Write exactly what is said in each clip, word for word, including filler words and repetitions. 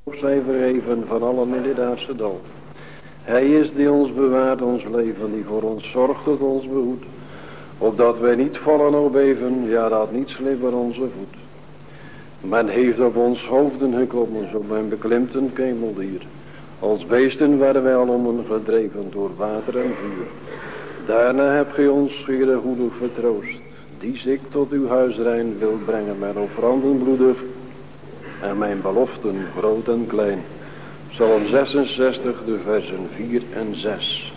Zij verheven van allen in dit aardse dal. Hij is die ons bewaart, ons leven, die voor ons zorgt, tot ons behoedt, opdat wij niet vallen of beven, ja dat niet slibber onze voet. Men heeft op ons hoofden geklommen, zo men beklimt een kemeldier. Als beesten werden wij alom gedreven door water en vuur. Daarna hebt gij ons, Heere, goedig vertroost, die ik tot uw huisrein wil brengen, mijn offeranden bloedig en mijn beloften groot en klein. Psalm zesenzestig, de versen vier en zes.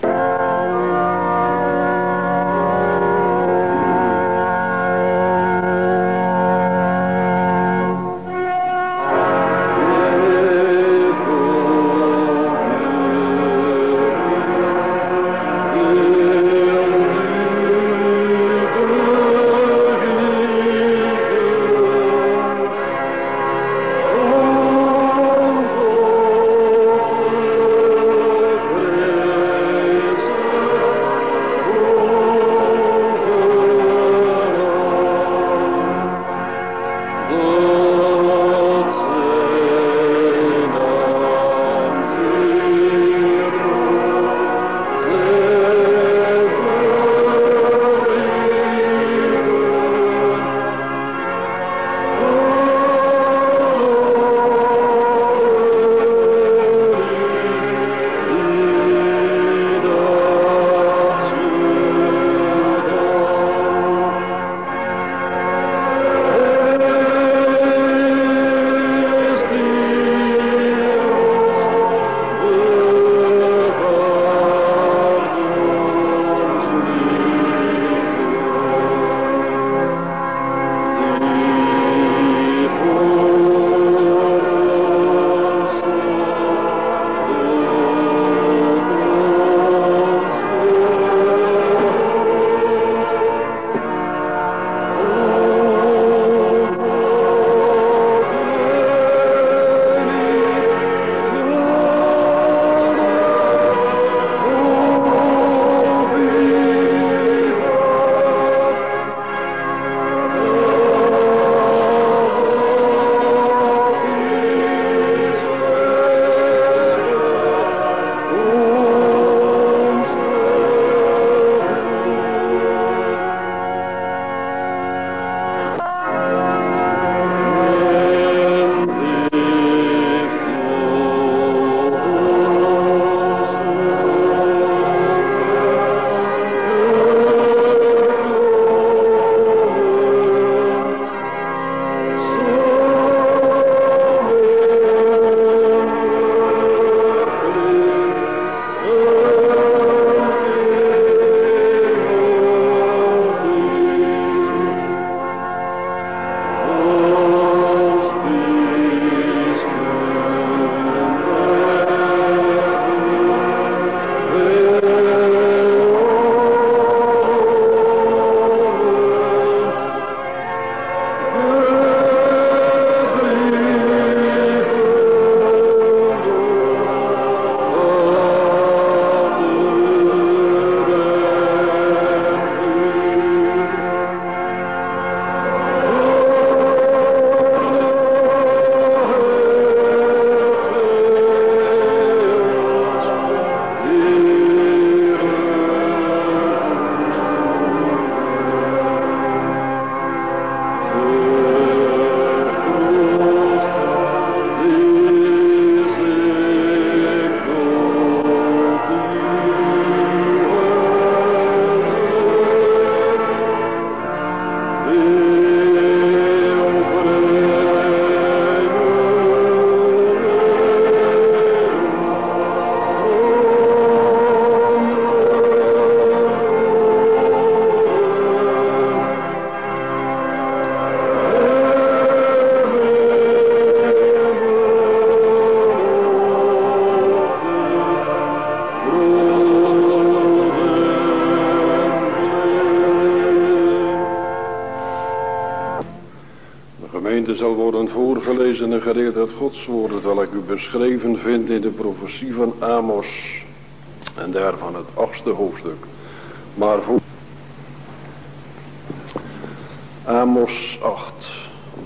Zal worden voorgelezen en geleerd uit Gods woord, het welk u beschreven vindt in de profetie van Amos en daarvan het achtste hoofdstuk. Maar voor Amos acht,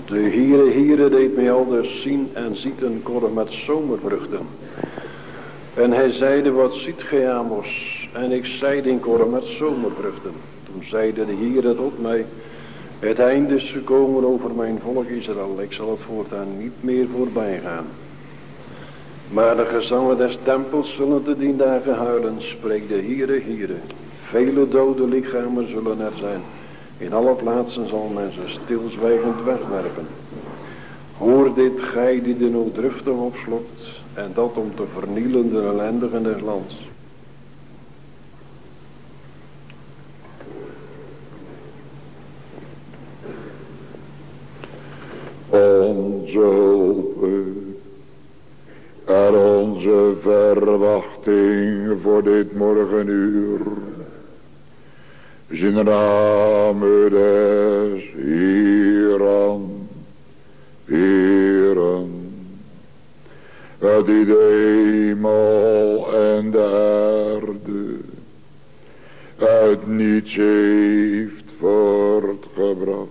De Heere, Heere deed mij aldus zien en ziet een korf met zomervruchten. En hij zeide, wat ziet gij, Amos? En ik zeide, een korf met zomervruchten. Toen zeide de Heere tot mij, het einde is gekomen over mijn volk Israël. Ik zal het voortaan niet meer voorbij gaan. Maar de gezangen des tempels zullen te dien dagen huilen, spreekt de Heere, Heere. Vele dode lichamen zullen er zijn. In alle plaatsen zal men ze stilzwijgend wegwerpen. Hoor dit, gij die de nooddruftig opslokt, en dat om te vernielen de ellendigen des lands. Onze hulp en onze verwachting voor dit morgenuur is in de naam des Heeren, Heeren, die de hemel en de aarde uit niets heeft voortgebracht.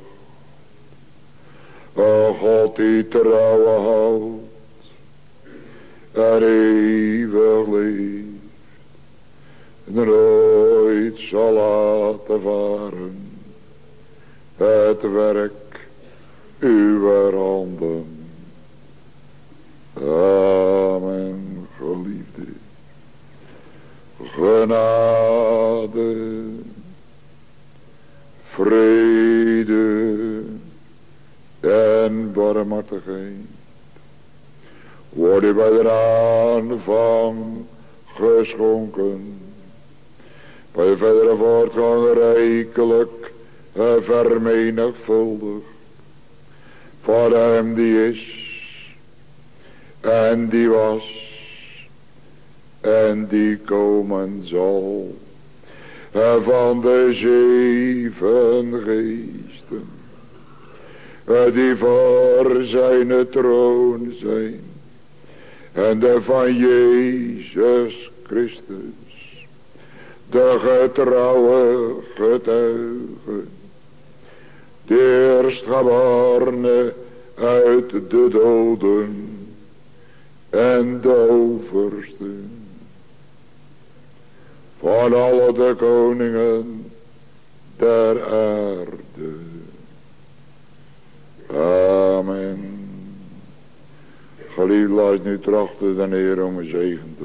O God die trouw houdt en eeuwig leeft, nooit zal laten varen het werk uw handen. Amen, geliefde. Genade, vrede en barmhartigheid worden bij de aanvang geschonken, bij de verdere voortgang rijkelijk en vermenigvuldigd voor hem die is en die was en die komen zal, en van de zeven geesten die voor zijn troon zijn, en de van Jezus Christus, de getrouwe getuige, de eerstgeborene uit de doden en de overste van alle de koningen der aarde. Amen. Geliefd, laat nu trachten de Heer om een zegen te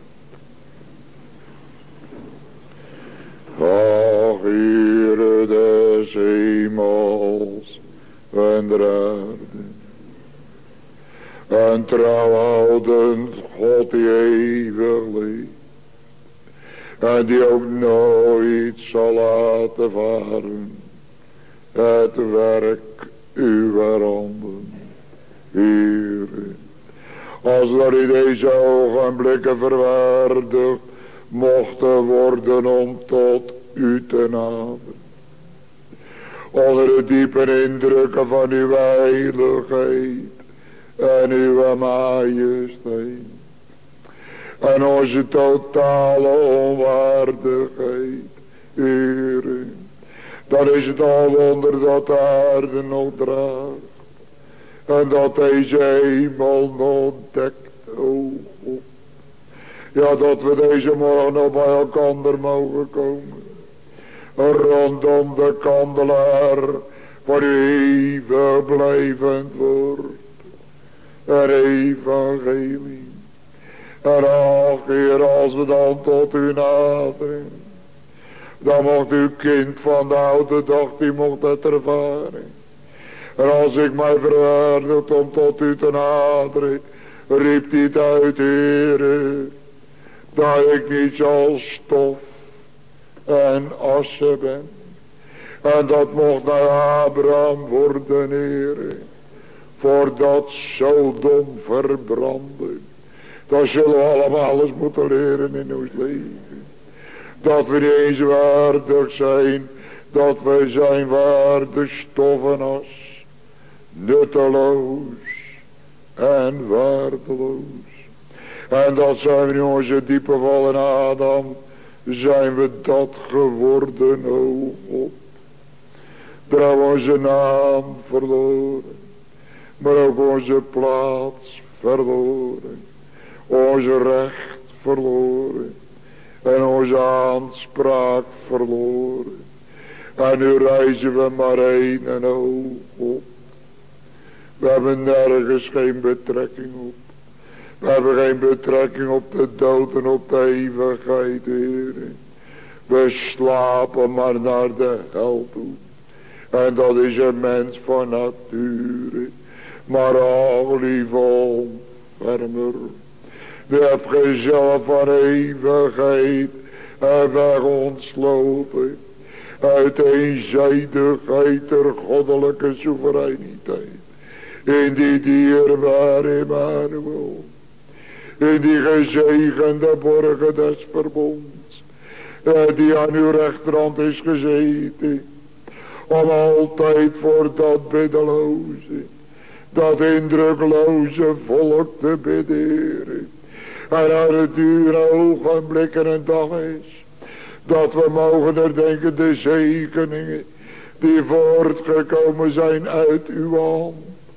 vragen. Ach, Heere des hemels en der aarde, en trouwhoudend God die eeuwig leeft, en die ook nooit zal laten varen het werk uw handen, Heere. Als er in deze ogenblikken verwaardigd mochten worden om tot u te naderen, onder de diepe indrukken van uw heiligheid en uw majesteit en onze totale onwaardigheid, Heere, dan is het al wonder dat de aarde nog draagt en dat deze hemel nog dekt, o God. Ja, dat we deze morgen nog bij elkaar mogen komen, rondom de kandelaar voor uw eeuwig blijvend woord en evangelie. En ach, Heer, als we dan tot u naderen, dan mocht uw kind van de oude dag, die mocht het ervaren. En als ik mij verwaardigd om tot u te naderen, riep hij het uit, Heere, dat ik niet als stof en assen ben. En dat mocht naar Abraham worden, Heere, voordat Sodom verbrandde. Dat zullen we allemaal eens moeten leren in ons leven. Dat we niet eens waardig zijn, dat we zijn waardig stof en as, nutteloos en waardeloos. En dat zijn we in onze diepe val in Adam, zijn we dat geworden, o God. Daar hebben we onze naam verloren. maar ook onze plaats verloren. Onze recht verloren. En onze aanspraak verloren. En nu reizen we maar één en oog op. We hebben nergens geen betrekking op. We hebben geen betrekking op de dood en op de eeuwigheid, Heer. We slapen maar naar de hel toe. En dat is een mens van nature. Maar ach, lieve ontfermer. We hebben zelf van eeuwigheid en weg ontsloten. Uit eenzijdigheid der goddelijke soevereiniteit. In die dierbare Emmanuel. In die gezegende borgen des verbonds. Die aan uw rechterhand is gezeten. Om altijd voor dat biddeloze. Dat indrukloze volk te bidden. En aan het dure ogenblik en een dag is. Dat we mogen herdenken de zegeningen. Die voortgekomen zijn uit uw hand.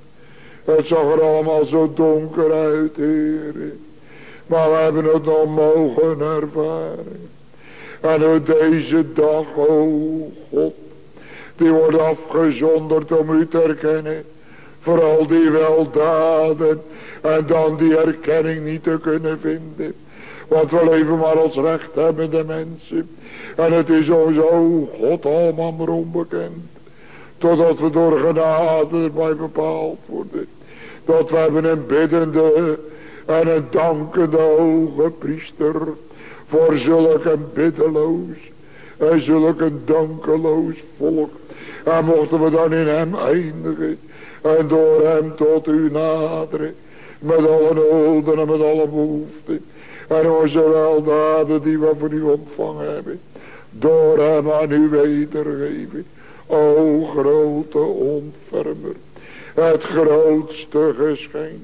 Het zag er allemaal zo donker uit, Heer. Maar we hebben het nog mogen ervaren. En uit deze dag, o God. Die wordt afgezonderd om u te herkennen. Vooral die weldaden. En dan die erkenning niet te kunnen vinden. Want we leven maar als rechthebbende mensen. En het is ons, o God, allemaal maar onbekend. Totdat we door genade erbij bepaald worden. Dat we hebben een biddende en een dankende hoge priester. Voor zulk een biddeloos en zulk een dankeloos volk. En mochten we dan in hem eindigen. En door hem tot u naderen. Met alle noden en met alle behoeften. En onze weldaden die we van u ontvangen hebben. Door hem aan u wedergeven. O grote ontfermer. Het grootste geschenk.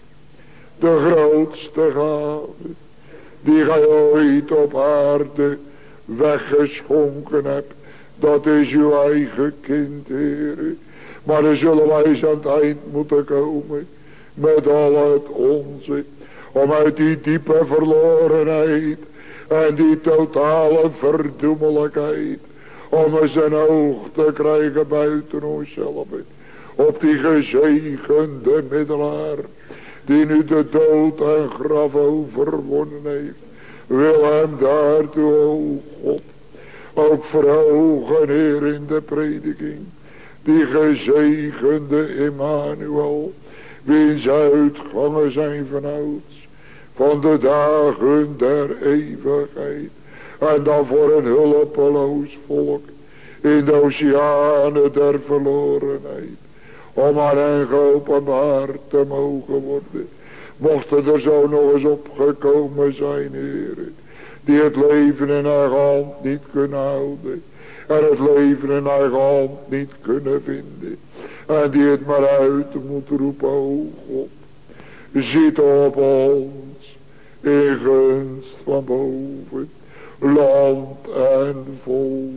De grootste gave. Die gij ooit op aarde weggeschonken hebt. Dat is uw eigen kind, Heer. Maar dan zullen wij eens aan het eind moeten komen. Met al het onze. Om uit die diepe verlorenheid. En die totale verdoemelijkheid. Om eens een oog te krijgen buiten onszelf. Op die gezegende middelaar. Die nu de dood en graf overwonnen heeft. Wil hem daartoe, o God. Ook verhogen, Heer, in de prediking. Die gezegende Emmanuel. Wiens uitgangen zijn vanouds. Van de dagen der eeuwigheid. En dan voor een hulpeloos volk. In de oceanen der verlorenheid. Om aan hen geopenbaard te mogen worden. Mochten er zo nog eens opgekomen zijn, Heer. Die het leven in eigen hand niet kunnen houden. En het leven in eigen hand niet kunnen vinden. En die het maar uit moet roepen, o God. Ziet op ons. In gunst van boven. Land en volk.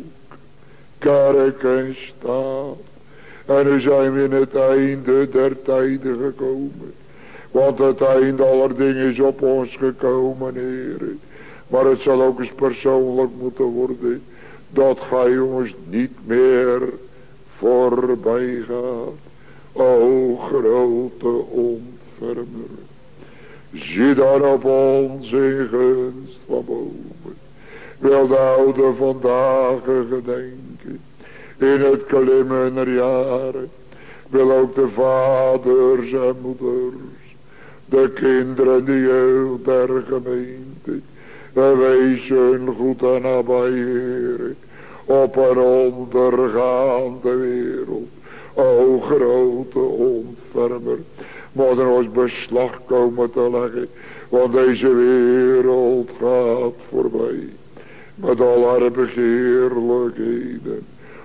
Kerk en staat. En nu zijn we in het einde der tijden gekomen. Want het einde aller dingen is op ons gekomen, Heer. Maar het zal ook eens persoonlijk moeten worden. Dat gij ons niet meer voorbij gaat. O grote ontfermer. Zie dan op ons in gunst van boven. Wil de oude vandaag gedenken. In het klimmen der jaren. Wil ook de vaders en moeders. De kinderen, de jeugd der gemeente. Wees hun goed en nabij, Heer. Op een ondergaande wereld. O grote ontfermer. Moet er ons beslag komen te leggen. Want deze wereld gaat voorbij. Met al haar begeerlijkheden.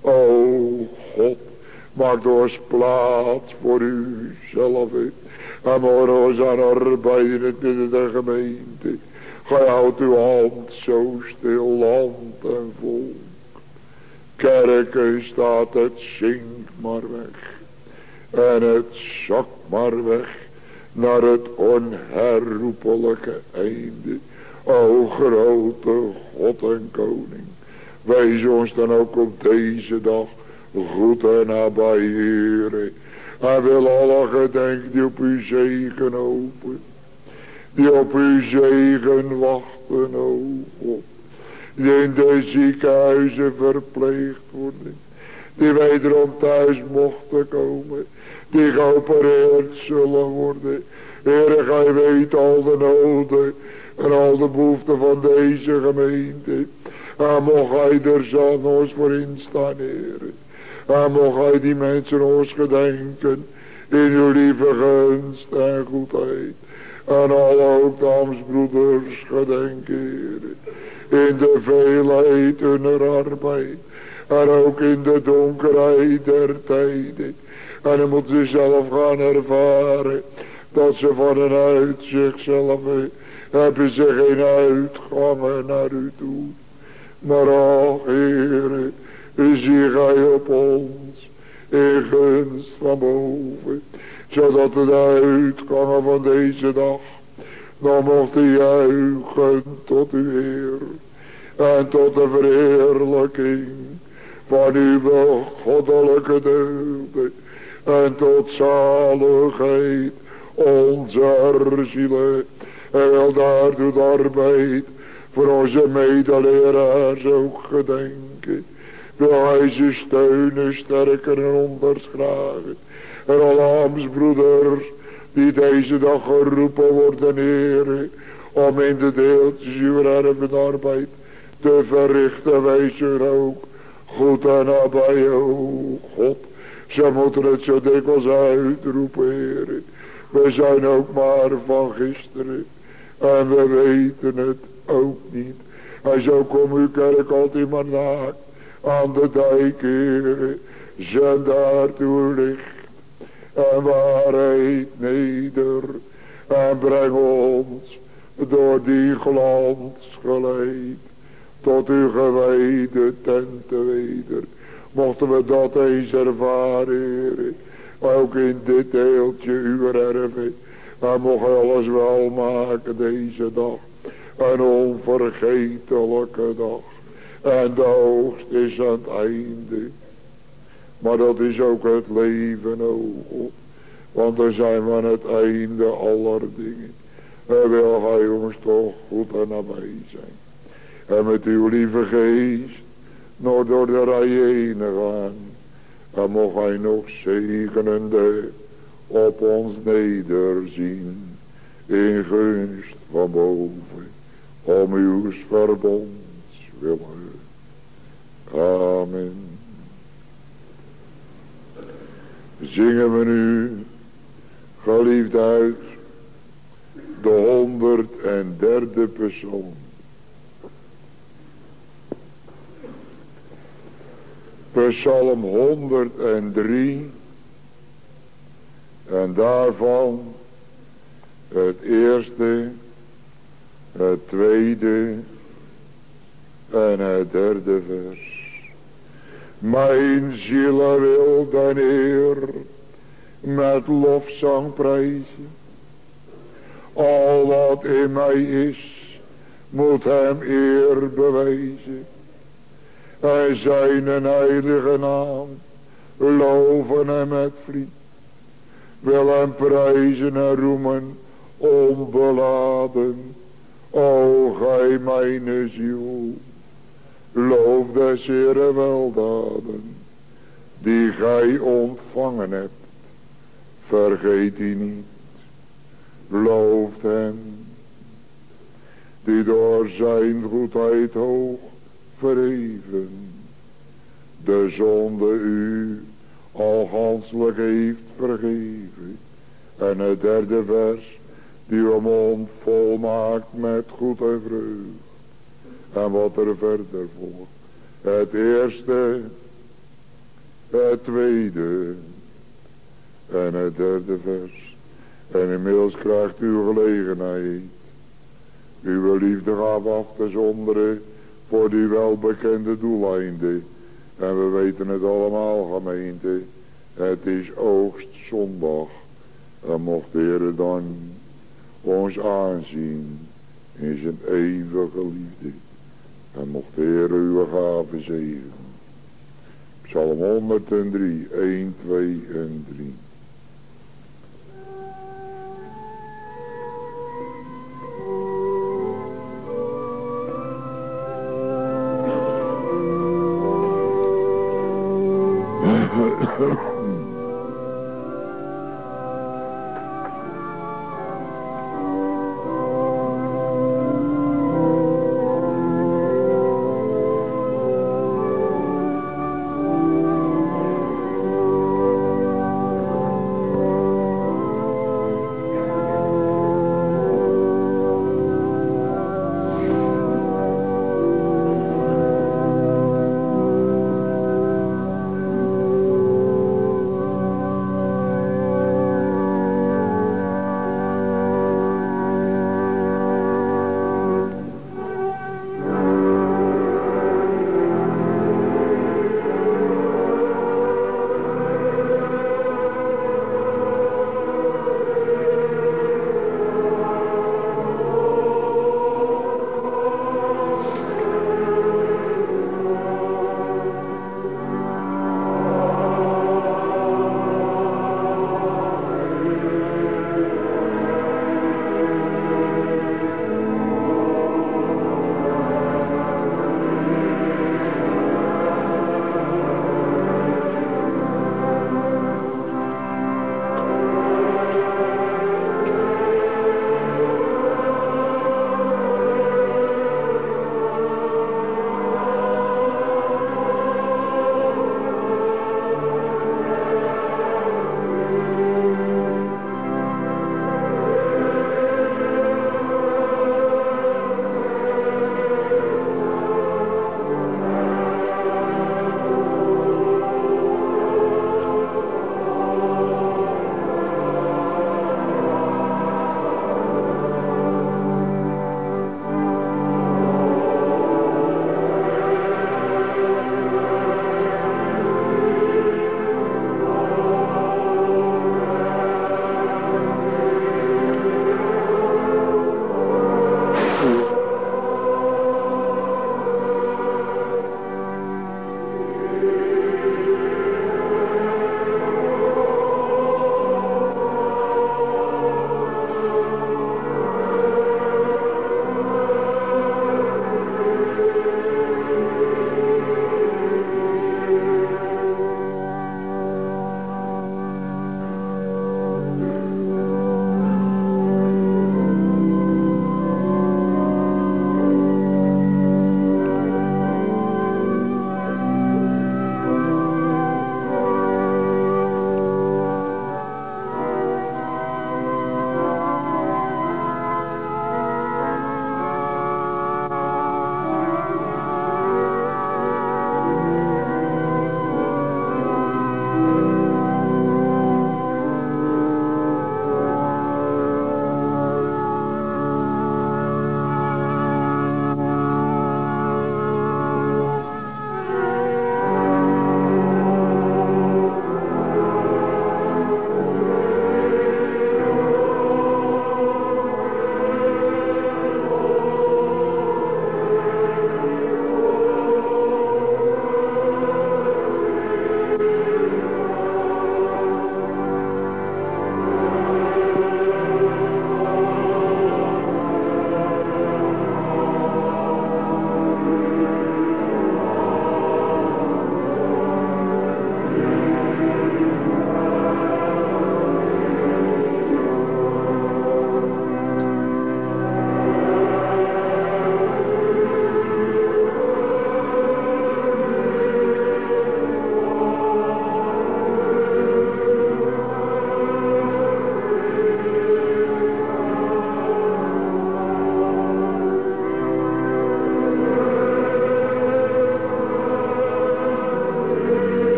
O God. Maak ons plaats voor u zelf. En maak ons aan arbeid in het midden der gemeente. Gij houdt uw hand zo stil, land en volk. Kerken staat, het zingt maar weg. En het zakt maar weg naar het onherroepelijke einde. O grote God en Koning. Wees ons dan ook op deze dag goed en nabij, Heere. Hij wil alle gedenken die op uw zegen hopen. Die op uw zegen wachten, o God. Die in de ziekenhuizen verpleegd worden. Die wederom thuis mochten komen. Die geopereerd zullen worden. Heere, gij weet al de noden en al de behoeften van deze gemeente. En mocht gij er zo ons voor instaan, Heere. En mocht gij die mensen ons gedenken in uw lieve gunst en goedheid. En al ook de ambtsbroeders gedenken, Heere. In de veelheid hunner arbeid. En ook in de donkerheid der tijden. En dan moeten ze zelf gaan ervaren. Dat ze vanuit zichzelf hebben ze geen uitgangen naar u toe. Maar ach, Heere, zie gij op ons in gunst van boven. Zodat de uitgangen van deze dag dan mochten juichen tot uw Heer. En tot de verheerlijking van uw goddelijke deugden. En tot zaligheid onze zielen. En wel daartoe de arbeid voor onze medeleraars ook gedenken. Wil hij ze steunen, sterken en onderschragen. En alle ambtsbroeders die deze dag geroepen worden, Heere, om in de deeltjes uw ervenarbeid te verrichten, wees er ook goed en nabij, o God. Ze moeten het zo dikwijls uitroepen, Heere. We zijn ook maar van gisteren en we weten het ook niet. En zo komt uw kerk altijd maar naakt aan de dijk, Heere. Zend daartoe licht en waarheid neder. En breng ons door die glans geleid tot uw gewijde tenten weder. Mochten we dat eens ervaren, Heere. Ook in dit deeltje uw erven. En mocht alles wel maken deze dag. Een onvergetelijke dag. En de oogst is aan het einde. Maar dat is ook het leven, o God. Want dan zijn we aan het einde aller dingen. En wil gij ons toch goed en nabij zijn. En met uw lieve geest nog door de rijen heen gaan. En mocht hij nog zegenende op ons nederzien. In gunst van boven. Om uw verbonds willen. Amen. Zingen we nu, geliefd uit, de honderd en derde psalm. Psalm honderddrie. En daarvan het eerste, het tweede en het derde vers. Mijn ziel wil den Heer met lofzang prijzen. Al wat in mij is, moet hem eer bewijzen. En zijn heilige naam, loven hem met vliet. Wil hem prijzen en roemen, onbeladen. O gij mijn ziel, loof des Heere weldaden, die gij ontvangen hebt. Vergeet die niet, looft hem, die door zijn goedheid hoog verheven, de zonde u al ganselijk heeft vergeven. En het derde vers, die uw mond volmaakt met goed en vreugd. En wat er verder volgt. Het eerste, het tweede en het derde vers. En inmiddels krijgt u gelegenheid uw liefde gaf af te zonderen voor die welbekende doeleinden. En we weten het allemaal, gemeente. Het is oogstzondag. En mocht de Heer dan ons aanzien in zijn eeuwige liefde. En mocht de Heer uw gave zegenen. Psalm honderddrie, een, twee en drie.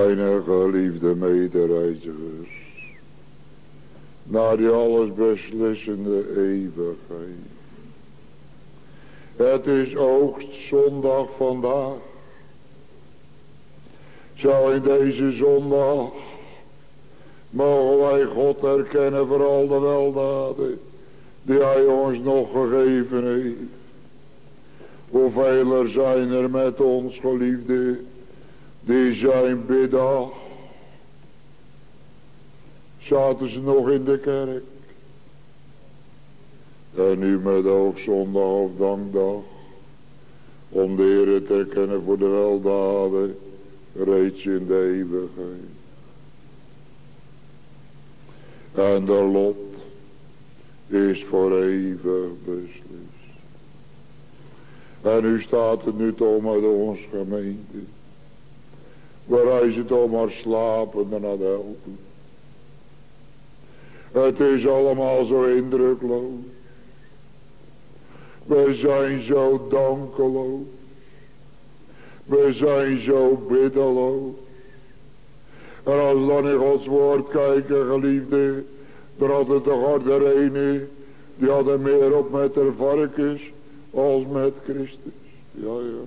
Mijn geliefde medereizigers. Naar die alles beslissende eeuwigheid. Het is oogstzondag vandaag. Zo in deze zondag mogen wij God erkennen voor al de weldaden die hij ons nog gegeven heeft. Hoeveel er zijn er met ons geliefden die zijn biddag zaten ze nog in de kerk. En nu met hoogzondag of dankdag om de Heer te erkennen voor de weldaden reeds in de eeuwigheid. En de lot is voor eeuwig beslist. En nu staat het nu toch met ons gemeente. Waar hij zit om maar slapende naar de hel toe. Het is allemaal zo indrukloos. We zijn zo dankeloos. We zijn zo biddeloos. En als we dan in Gods woord kijken, geliefde, er had het toch harder ene, die had er meer op met de varkens als met Christus. Ja, ja.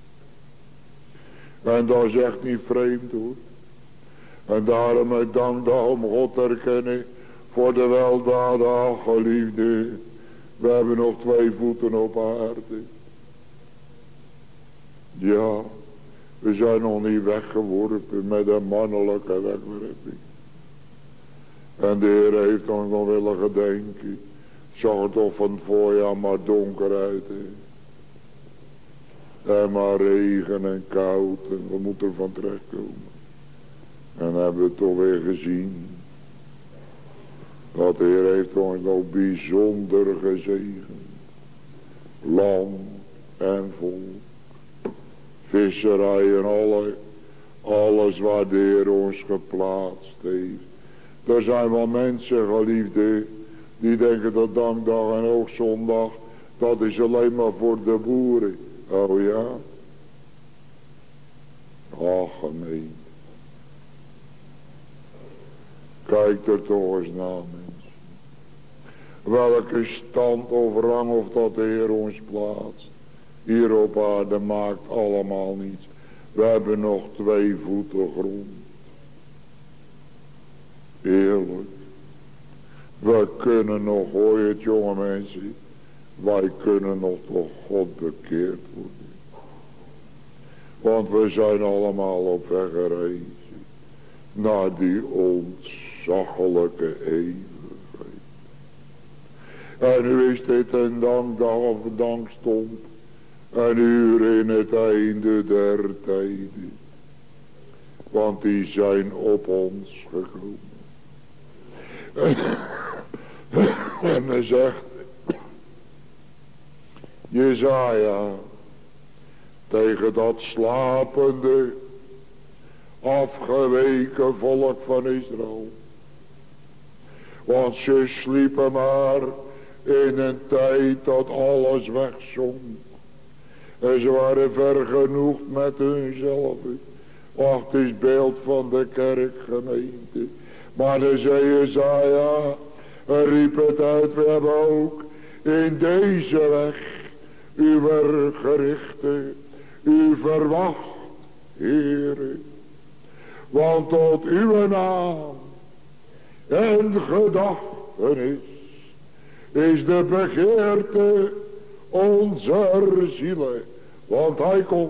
En dat is echt niet vreemd hoor. En daarom ik dank dat om God te erkennen voor de weldaden, ach geliefde. We hebben nog twee voeten op aarde. Ja, we zijn nog niet weggeworpen met een mannelijke wegwerping. En de Heer heeft ons nog willen gedenken. Zag het toch van het voorjaar maar donker uit. He. En maar regen en koud en we moeten ervan terechtkomen. En hebben we toch weer gezien. Dat de Heer heeft ons nog bijzonder gezegend. Land en volk. Visserij en alle, alles waar de Heer ons geplaatst heeft. Er zijn wel mensen, geliefde, die denken dat dankdag en hoogzondag, dat is alleen maar voor de boeren. Oh ja? Ach, gemeen. Kijk er toch eens naar, mensen. Welke stand of rang of dat de Heer ons plaatst. Hier op aarde maakt allemaal niets. We hebben nog twee voeten grond. Eerlijk. We kunnen nog, hoor je het jonge mensen. Wij kunnen nog tot God bekeerd worden. Want we zijn allemaal op weg gereisd. Naar die ontzaglijke eeuwigheid. En nu is dit een dankdag of een dankstond. Een uur in het einde der tijden. Want die zijn op ons gekomen. En hij zegt. Jesaja. Tegen dat slapende. Afgeweken volk van Israël. Want ze sliepen maar. In een tijd dat alles wegzonk. En ze waren vergenoegd met hunzelf. Ach, het is beeld van de kerkgemeente. Maar de zei Jesaja, er riep het uit, we hebben ook in deze weg uw gerichten, u verwacht, Heere. Want tot uw naam en gedachtenis is de begeerte onze zielen. Want hij komt.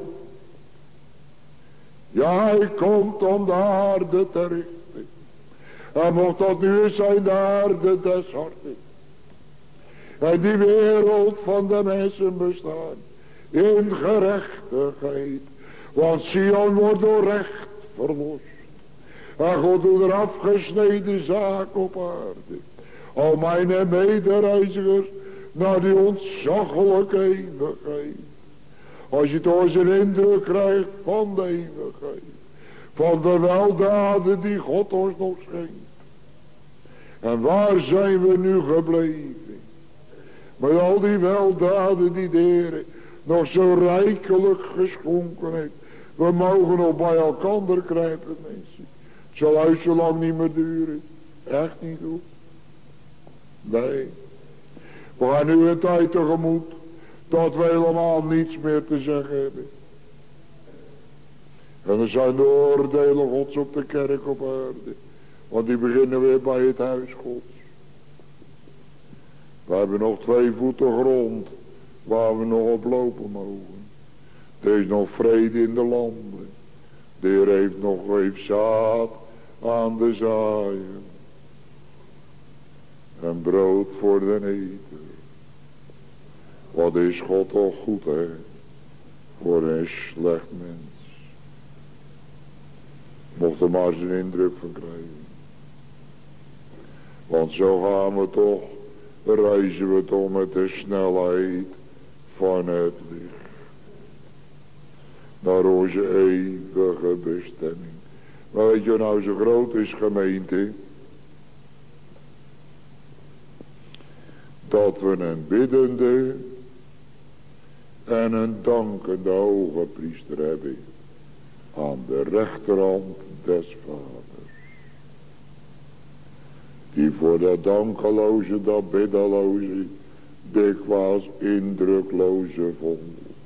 Ja, hij komt om de aarde te richten. En mocht dat nu zijn de aarde des harten. En die wereld van de mensen bestaan. In gerechtigheid. Want Sion wordt door recht verlost. En God doet er afgesneden zaak op aarde. O mijn medereizigers. Naar die ontzaglijke eeuwigheid. Als je toch eens een indruk krijgt van de eeuwigheid. Van de weldaden die God ons nog schenkt. En waar zijn we nu gebleven? Met al die weldaden die de Heer nog zo rijkelijk geschonken heeft. We mogen nog bij elkaar krijgen, mensen. Het zal uit zo lang niet meer duren. Echt niet goed. Nee. We gaan nu een tijd tegemoet dat we helemaal niets meer te zeggen hebben. En er zijn de oordelen Gods op de kerk op aarde. Want die beginnen weer bij het huis Gods. We hebben nog twee voeten grond waar we nog op lopen mogen. Er is nog vrede in de landen. De Heer heeft nog heeft zaad aan de zaaien. En brood voor de eten. Wat is God toch goed, hè? Voor een slecht mens. Mocht er maar zijn indruk van krijgen. Want zo gaan we toch, reizen we toch met de snelheid van het licht. Naar onze eeuwige bestemming. Maar weet je nou zo groot is gemeente? Dat we een biddende en een dankende hoge priester hebben. Aan de rechterhand des Vaders. Die voor dat dankeloze, dat biddeloze, dikwijls indrukloze volk.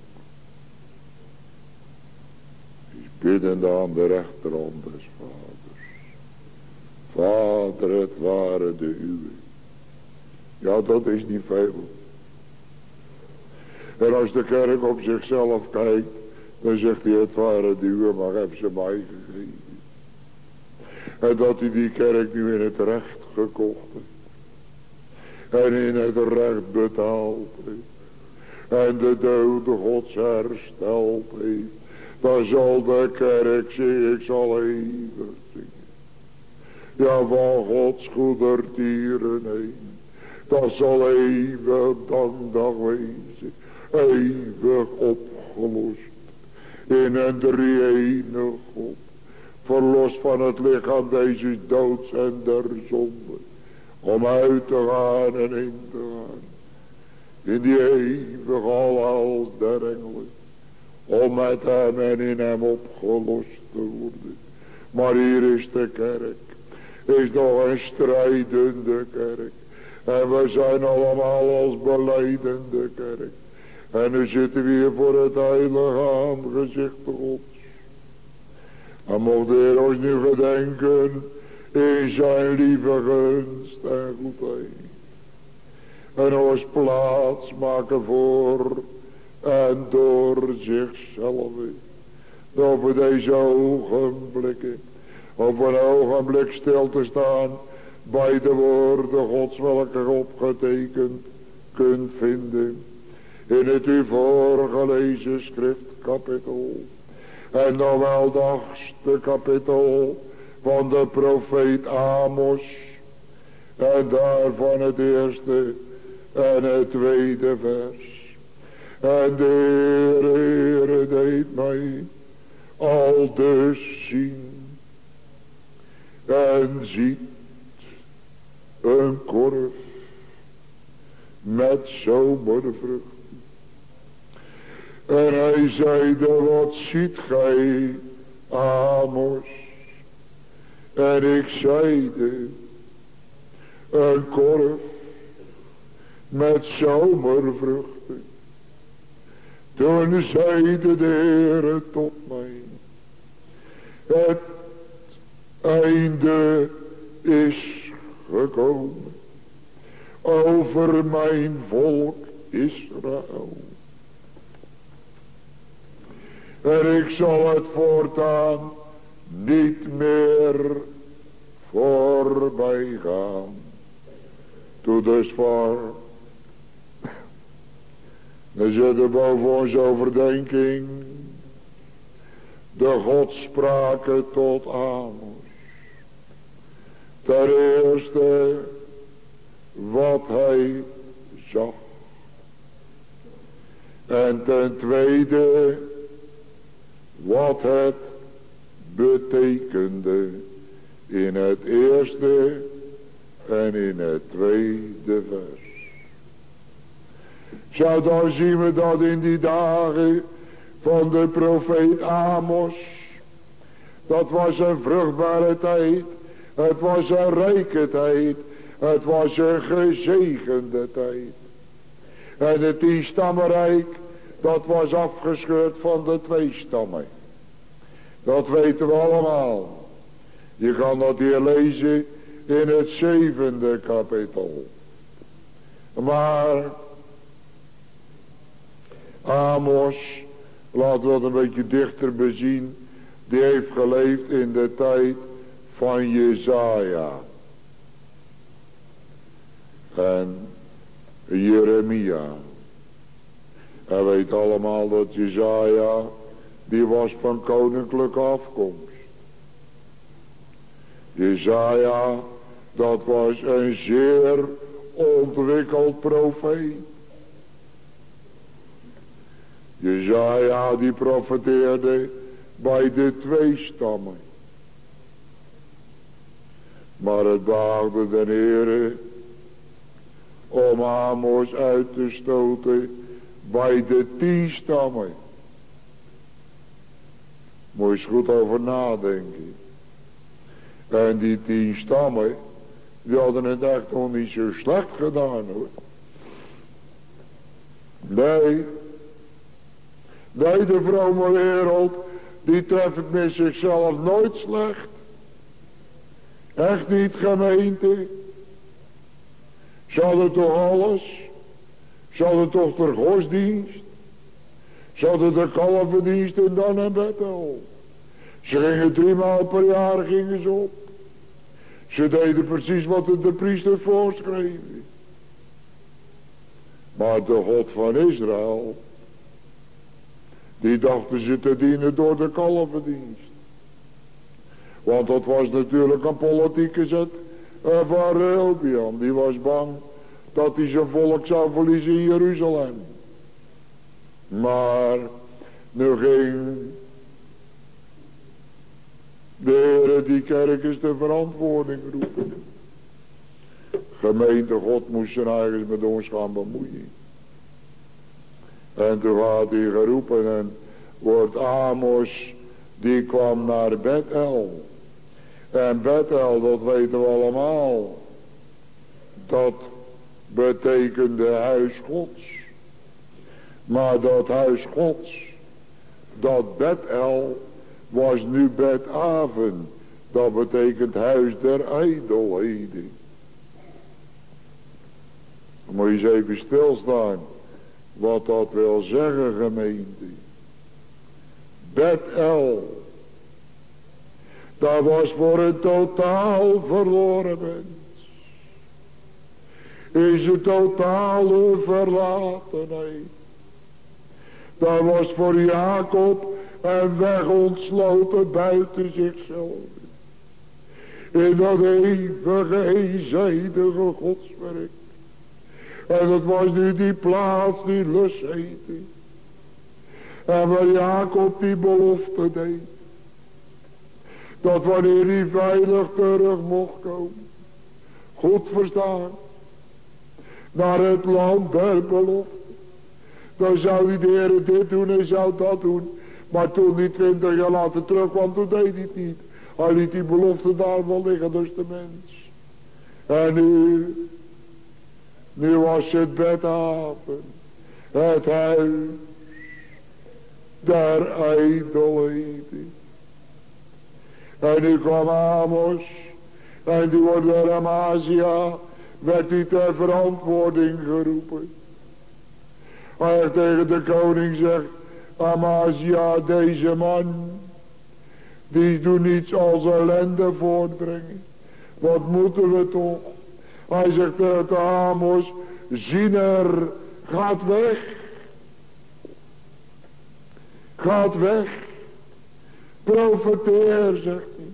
Die is biddende aan de rechterhand des Vaders. Vader, het waren de uwe. Ja, dat is niet veel. En als de kerk op zichzelf kijkt, dan zegt hij, het waren de uwe, maar heb ze mij gegeven. En dat hij die kerk nu in het recht gekocht heeft. En in het recht betaald heeft. En de dode Gods hersteld heeft. Dan zal de kerk zingen, ik zal eeuwig zingen. Ja, van Gods goedertieren heen. Dat zal eeuwig dankdag wezen. Eeuwig opgelost. In een drie-enige God. Verlost van het lichaam deze doods en der zonde. Om uit te gaan en in te gaan. In die eeuwige alhals der engelen. Om met hem en in hem opgelost te worden. Maar hier is de kerk. Is nog een strijdende kerk. En we zijn allemaal als belijdende kerk. En nu zitten we hier voor het heilige aangezicht Gods. En mocht de Heer ons nu gedenken in zijn lieve gunst en goedheid. En ons plaats maken voor en door zichzelf. Dat we deze ogenblikken op een ogenblik stil te staan bij de woorden Gods welke opgetekend kunt vinden. In het u voorgelezen schriftkapitel. En dan wel de achtste kapitel van de profeet Amos. En daarvan het eerste en het tweede vers. En de Heere deed mij al dus zien. En ziet een korf met zomervrucht. En hij zeide, wat ziet gij, Amos? En ik zeide, een korf met zomervruchten. Toen zeide de Heere tot mij, het einde is gekomen over mijn volk Israël. En ik zal het voortaan niet meer voorbij gaan. Tot dusver. Dan zit er boven onze overdenking de godspraken tot Amos. Ten eerste wat hij zag. En ten tweede wat het betekende in het eerste en in het tweede vers. Zo dan zien we dat in die dagen van de profeet Amos. Dat was een vruchtbare tijd. Het was een rijke tijd. Het was een gezegende tijd. En het tienstammenrijk, dat was afgescheurd van de twee stammen. Dat weten we allemaal. Je kan dat hier lezen in het zevende kapitel. Maar Amos, laten we dat een beetje dichter bezien, die heeft geleefd in de tijd van Jesaja en Jeremia. En weet allemaal dat Jesaja, die was van koninklijke afkomst. Jesaja, dat was een zeer ontwikkeld profeet. Jesaja die profeteerde bij de twee stammen. Maar het behaagde den Heere om Amos uit te stoten bij de tien stammen. Moet je eens goed over nadenken. En die tien stammen, die hadden het echt nog niet zo slecht gedaan hoor. Nee. Nee, de vrome wereld, die treft met zichzelf nooit slecht. Echt niet, gemeente. Ze hadden toch alles. Ze hadden toch de godsdienst. Ze hadden de kalverdienst en dan een Bethel. Ze gingen drie maal per jaar gingen ze op. Ze deden precies wat de, de priester voorschreef. Maar de God van Israël, die dachten ze te dienen door de kalverdienst. Want dat was natuurlijk een politieke zet van Rehoboam. Die was bang dat hij zijn volk zou verliezen in Jeruzalem. Maar nu ging de Heere die kerk is de verantwoording roepen. Gemeente God moest zijn eigen met ons gaan bemoeien. En toen had hij geroepen en wordt Amos, die kwam naar Bethel. En Bethel, dat weten we allemaal. Dat betekende huis Gods. Maar dat huis Gods, dat Bethel, was nu Bethaven. Dat betekent huis der ijdelheden. Dan moet je eens even stilstaan. Wat dat wil zeggen, gemeente. Bethel. Dat was voor een totaal verloren mens. Is een totale verlatenheid. Dat was voor Jacob een weg ontsloten buiten zichzelf. In dat eeuwige, eenzijdige godswerk. En dat was nu die plaats die lust heette. En waar Jacob die belofte deed. Dat wanneer hij veilig terug mocht komen. Goed verstaan. Naar het land der belofte. Dan zou hij de Heer dit doen en zou dat doen. Maar toen hij twintig jaar later terugkwam, toen deed hij het niet. Hij liet die belofte daar wel liggen, dus de mens. En nu, nu was het Bethaven, het huis der ijdelheden. En nu kwam Amos, en die wordt door Amasia, werd hij ter verantwoording geroepen. Hij tegen de koning zegt, Amasia, deze man, die doet niets als ellende voortbrengen. Wat moeten we toch? Hij zegt tegen Amos, ziener, gaat weg. Gaat weg. Profeteer, zegt hij.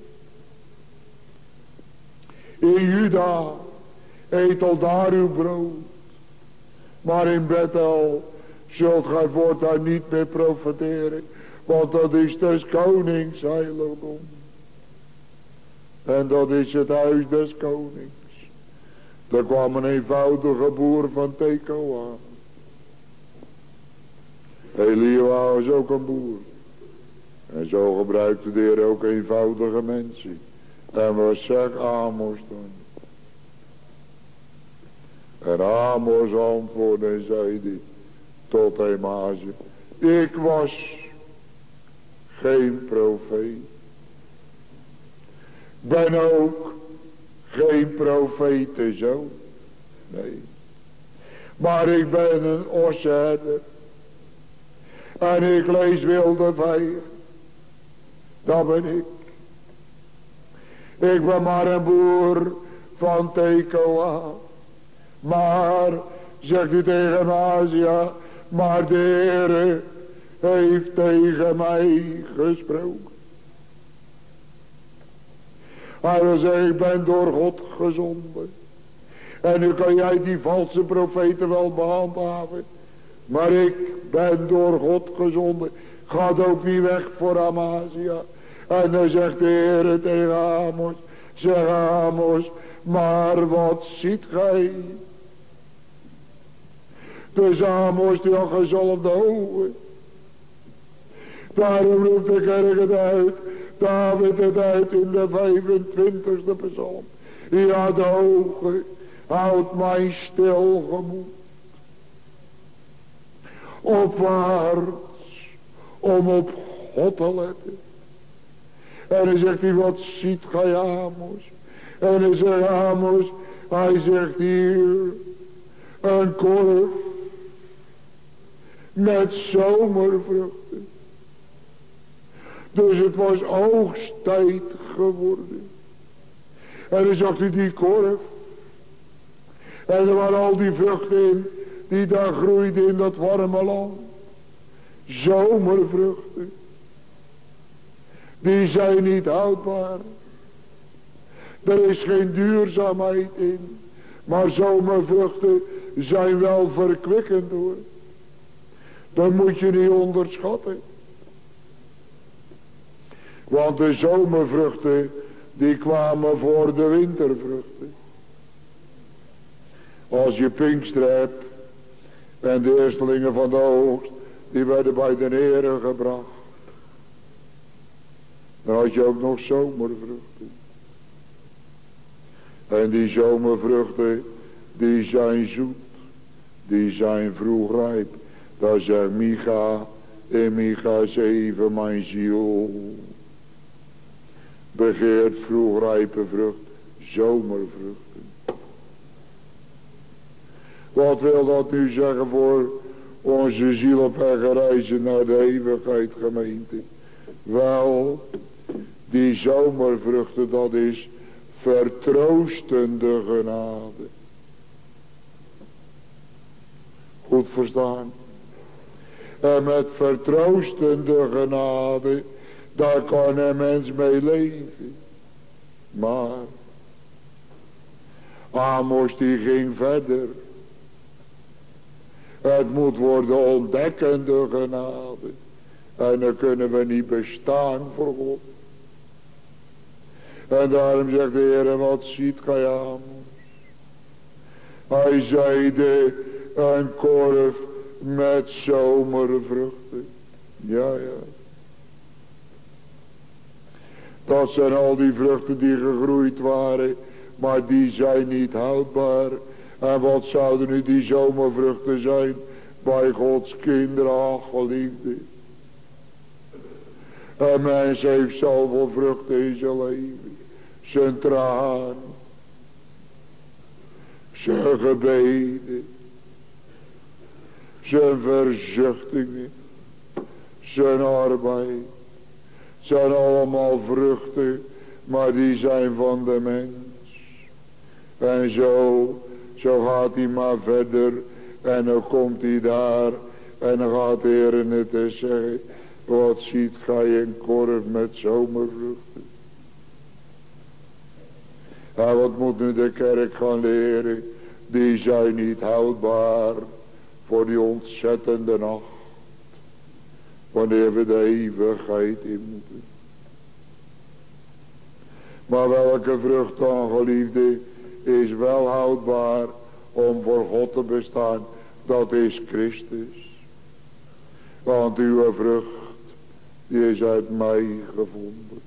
In Juda, eet al daar uw brood. Maar in Bethel zult gij voortaan niet meer profeteren. Want dat is des konings heiligdom. En dat is het huis des konings. Er kwam een eenvoudige boer van Tekoa. Hij Elia was ook een boer. En zo gebruikte de Heer ook eenvoudige mensen. En wat zegt Amos dan? En Amos antwoordde en zei die tot hem Azie: ik was geen profeet. Ben ook geen profetenzoon. Nee. Maar ik ben een osherder. En ik lees wilde vijgen. Dat ben ik. Ik ben maar een boer van Tekoa. Maar, zegt u tegen Asia, maar de Heere heeft tegen mij gesproken. Hij wil zeggen, ik ben door God gezonden. En nu kan jij die valse profeten wel behandhaven. Maar ik ben door God gezonden. Gaat ook niet weg voor Amasia. En dan zegt de Heer tegen Amos. Zeg Amos, maar wat ziet gij? Dus Amos die had gezalfde ogen. Daarom roept de kerk het uit. David het uit in de vijfentwintigste psalm. Ja, de ogen houdt mijn stil gemoed. Opwaarts om op God te letten. En dan zegt hij, wat ziet gij Amos? En dan zegt Amos, hij zegt hier, een korf met zomervruchten. Dus het was oogsttijd geworden. En dan zag hij die korf. En er waren al die vruchten in, die daar groeiden in dat warme land. Zomervruchten. Die zijn niet houdbaar. Er is geen duurzaamheid in. Maar zomervruchten zijn wel verkwikkend hoor. Dat moet je niet onderschatten. Want de zomervruchten, die kwamen voor de wintervruchten. Als je Pinkster hebt, en de eerstelingen van de oogst, die werden bij de Heere gebracht. Dan had je ook nog zomervruchten. En die zomervruchten, die zijn zoet. Die zijn vroeg rijp. Dat zegt Micha in Micha zeven, mijn ziel begeert vroeg rijpe vrucht, zomervruchten. Wat wil dat nu zeggen voor onze ziel op haar reizen naar de eeuwigheid, gemeente? Wel, die zomervruchten, dat is vertroostende genade. Goed verstaan. En met vertroostende genade, daar kan een mens mee leven. Maar Amos die ging verder. Het moet worden ontdekkende genade. En dan kunnen we niet bestaan voor God. En daarom zegt de Heer, wat ziet gij Amos? Hij zeide een korf met zomervruchten. Ja, ja. Dat zijn al die vruchten die gegroeid waren, maar die zijn niet houdbaar. En wat zouden nu die zomervruchten zijn bij Gods kinderen, ach geliefde. Een mens heeft zoveel vruchten in zijn leven. Zijn tranen, zijn gebeden, zijn verzuchtingen, zijn arbeid. Zijn allemaal vruchten, maar die zijn van de mens. En zo, zo gaat hij maar verder. En dan komt hij daar. En dan gaat de Heer het eens zeggen. Wat ziet gij een korf met zomervruchten? En wat moet nu de kerk gaan leren? Die zijn niet houdbaar voor die ontzettende nacht. Wanneer we de eeuwigheid in moeten. Maar welke vrucht dan, geliefde, is wel houdbaar om voor God te bestaan. Dat is Christus. Want uw vrucht, die is uit mij gevonden.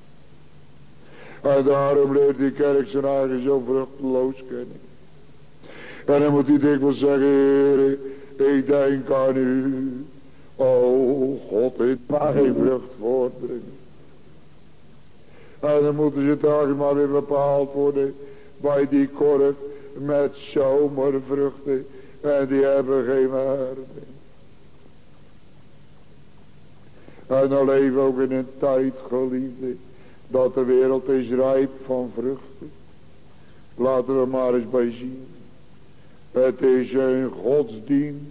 En daarom leert die kerk zijn eigen zo vruchteloos kennen. En dan moet hij dikwijls zeggen, Heer, ik denk aan u. O God, ik mag geen vrucht voortbrengen. En dan moeten ze toch maar weer bepaald worden bij die korf met zomervruchten. En die hebben geen waarde. En dan leven we ook in een tijd, geliefde, dat de wereld is rijp van vruchten. Laten we maar eens bij zien. Het is een godsdienst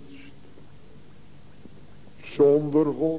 zonder God.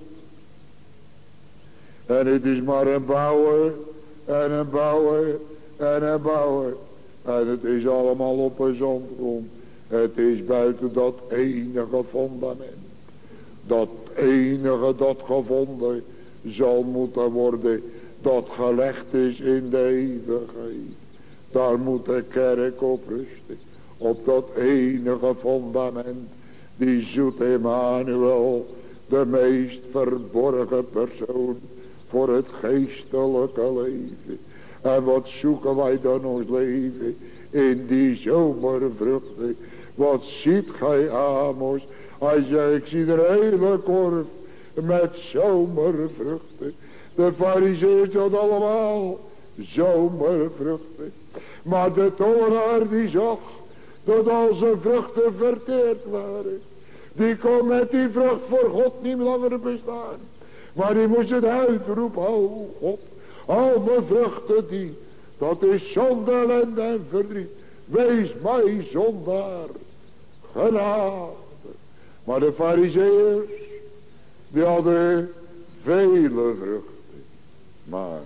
En het is maar een bouwer en een bouwer en een bouwer. En het is allemaal op een zandgrond. Het is buiten dat enige fundament. Dat enige dat gevonden zal moeten worden. Dat gelegd is in de eeuwigheid. Daar moet de kerk op rusten. Op dat enige fundament. Die zoet Emmanuel. De meest verborgen persoon. Voor het geestelijke leven. En wat zoeken wij dan ons leven. In die zomervruchten. Wat ziet gij, Amos. Hij zegt, ik zie een hele korf. Met zomervruchten. De farizeeërs hadden allemaal zomervruchten. Maar de tollenaar die zag dat al zijn vruchten verteerd waren. Die kon met die vrucht voor God niet langer bestaan. Maar die moest het uitroepen, oh God, al mijn vruchten die, dat is zonde, ellende en verdriet. Wees mij zondaar, genade. Maar de farizeeërs, die hadden vele vruchten. Maar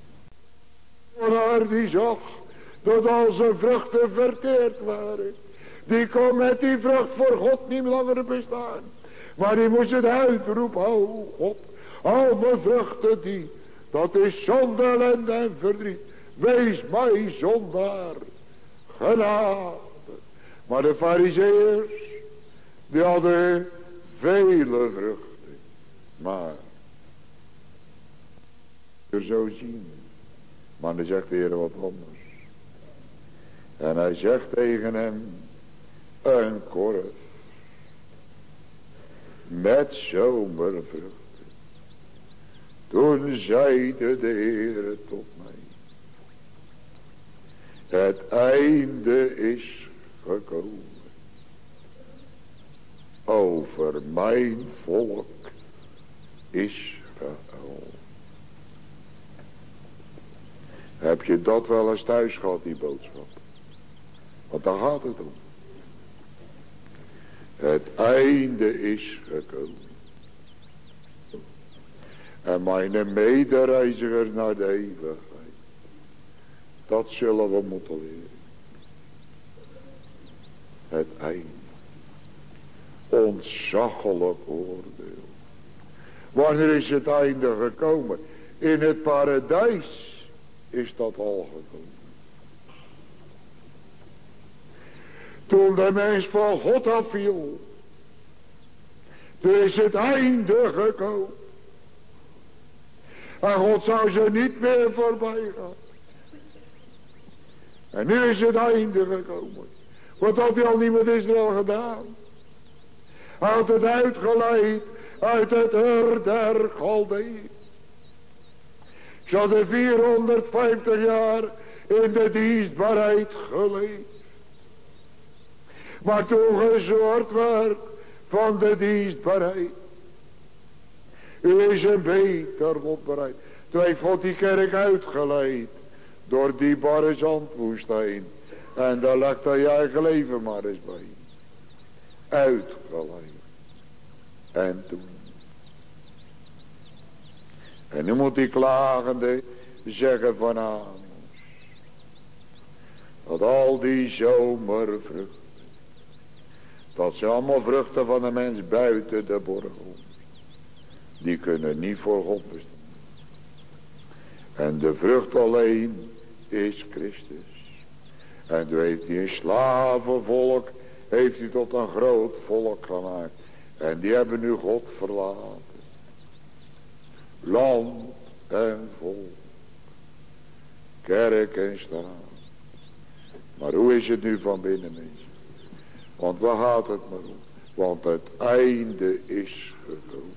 de die zag dat al zijn vruchten verteerd waren. Die kon met die vrucht voor God niet langer bestaan. Maar die moest het uitroepen, oh God, al mijn vruchten die, dat is zonde, ellende en verdriet. Wees mij zondaar, genade. Maar de farizeeërs, die hadden vele vruchten. Maar, je zo zien. Maar dan zegt de Heer wat anders. En hij zegt tegen hem, een korf met zomervruchten. Toen zeide de Heer tot mij, het einde is gekomen. Over mijn volk Israël. Heb je dat wel eens thuis gehad, die boodschap? Want daar gaat het om. Het einde is gekomen. En mijn medereizigers naar de eeuwigheid. Dat zullen we moeten leren. Het einde. Ontzaglijk oordeel. Wanneer is het einde gekomen? In het paradijs is dat al gekomen. Toen de mens van God afviel. Toen is het einde gekomen. En God zou ze niet meer voorbij gaan. En nu is het einde gekomen. Wat had hij al niet met Israël gedaan? Hij had het uitgeleid uit het Ur der Galdeeën. Ze hadden vierhonderdvijftig jaar in de dienstbaarheid geleefd. Maar toen gezorgd werd van de dienstbaarheid. U is een beter lot bereid. Toen heeft God die kerk uitgeleid. Door die barre zandwoestijn. En daar legt hij je eigen leven maar eens bij. Uitgeleid. En toen. En nu moet die klagende zeggen van Amos. Dat al die zomervruchten. Dat zijn allemaal vruchten van de mens buiten de borgel. Die kunnen niet voor God bestaan. En de vrucht alleen is Christus. En toen heeft hij een slavenvolk, heeft hij tot een groot volk gemaakt. En die hebben nu God verlaten. Land en volk. Kerk en staat. Maar hoe is het nu van binnen, mensen? Want waar gaat het maar om? Want het einde is gekomen.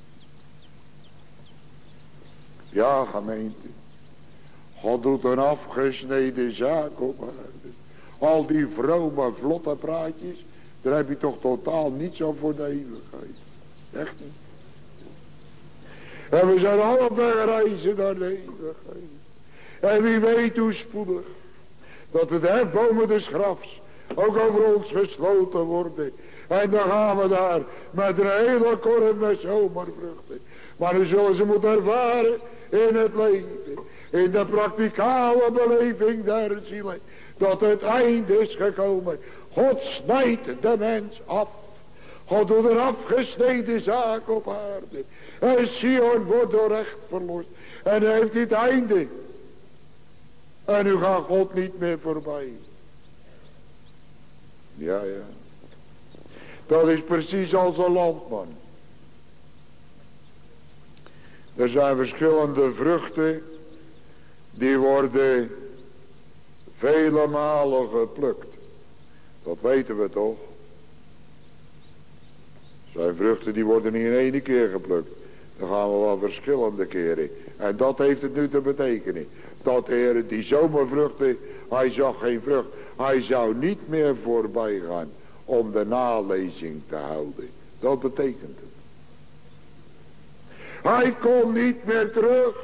Ja, gemeente. God doet een afgesneden zaak op aarde. Al die vrome, vlotte praatjes, daar heb je toch totaal niets aan voor de eeuwigheid. Echt niet. En we zijn allemaal reizen naar de eeuwigheid. En wie weet hoe spoedig dat het hefbomen des grafs ook over ons gesloten worden. En dan gaan we daar met een hele korf met zomervruchten. Maar dan zullen ze moeten ervaren in het leven. In de praktikale beleving der zielen. Dat het einde is gekomen. God snijdt de mens af. God doet een afgesneden zaak op aarde. En Sion wordt door recht verlost. En hij heeft dit einde. En nu gaat God niet meer voorbij. Ja, ja. Dat is precies als een landman. Er zijn verschillende vruchten. Die worden vele malen geplukt. Dat weten we toch. Er zijn vruchten die worden niet in één keer geplukt. Dan gaan we wel verschillende keren. En dat heeft het nu te betekenen. Dat de Heer die zomervruchten, hij zag geen vrucht. Hij zou niet meer voorbij gaan om de nalezing te houden. Dat betekent het. Hij kon niet meer terug.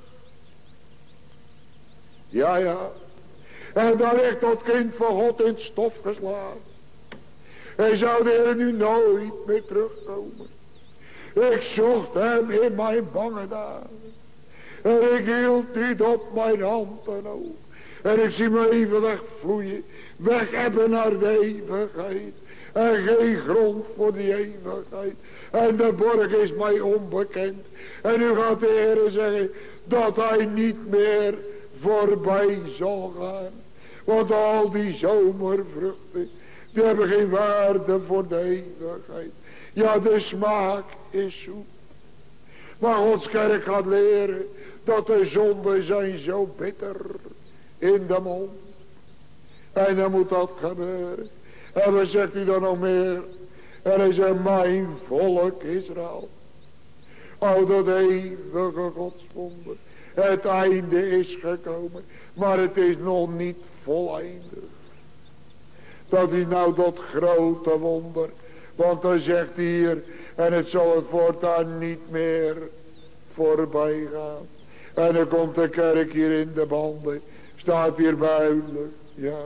Ja, ja. En daar ligt dat kind van God in het stof geslagen. Hij zou de Heer nu nooit meer terugkomen. Ik zocht hem in mijn bange dagen. En ik hield niet op mijn hand en oog. En ik zie me even wegvloeien. Weg hebben naar de eeuwigheid. En geen grond voor die eeuwigheid. En de borg is mij onbekend. En nu gaat de Heer zeggen dat hij niet meer voorbij zal gaan. Want al die zomervruchten, die hebben geen waarde voor de eeuwigheid. Ja, de smaak is zoet. Maar Gods kerk gaat leren dat de zonden zijn zo bitter in de mond. En dan moet dat gebeuren. En wat zegt hij dan nog meer? En hij zegt, mijn volk Israël. O, dat eeuwige godswonder. Het einde is gekomen. Maar het is nog niet volleindig. Dat is nou dat grote wonder. Want dan zegt hij hier. En het zal het voortaan niet meer voorbij gaan. En dan komt de kerk hier in de banden. Staat hier buidelijk. Ja.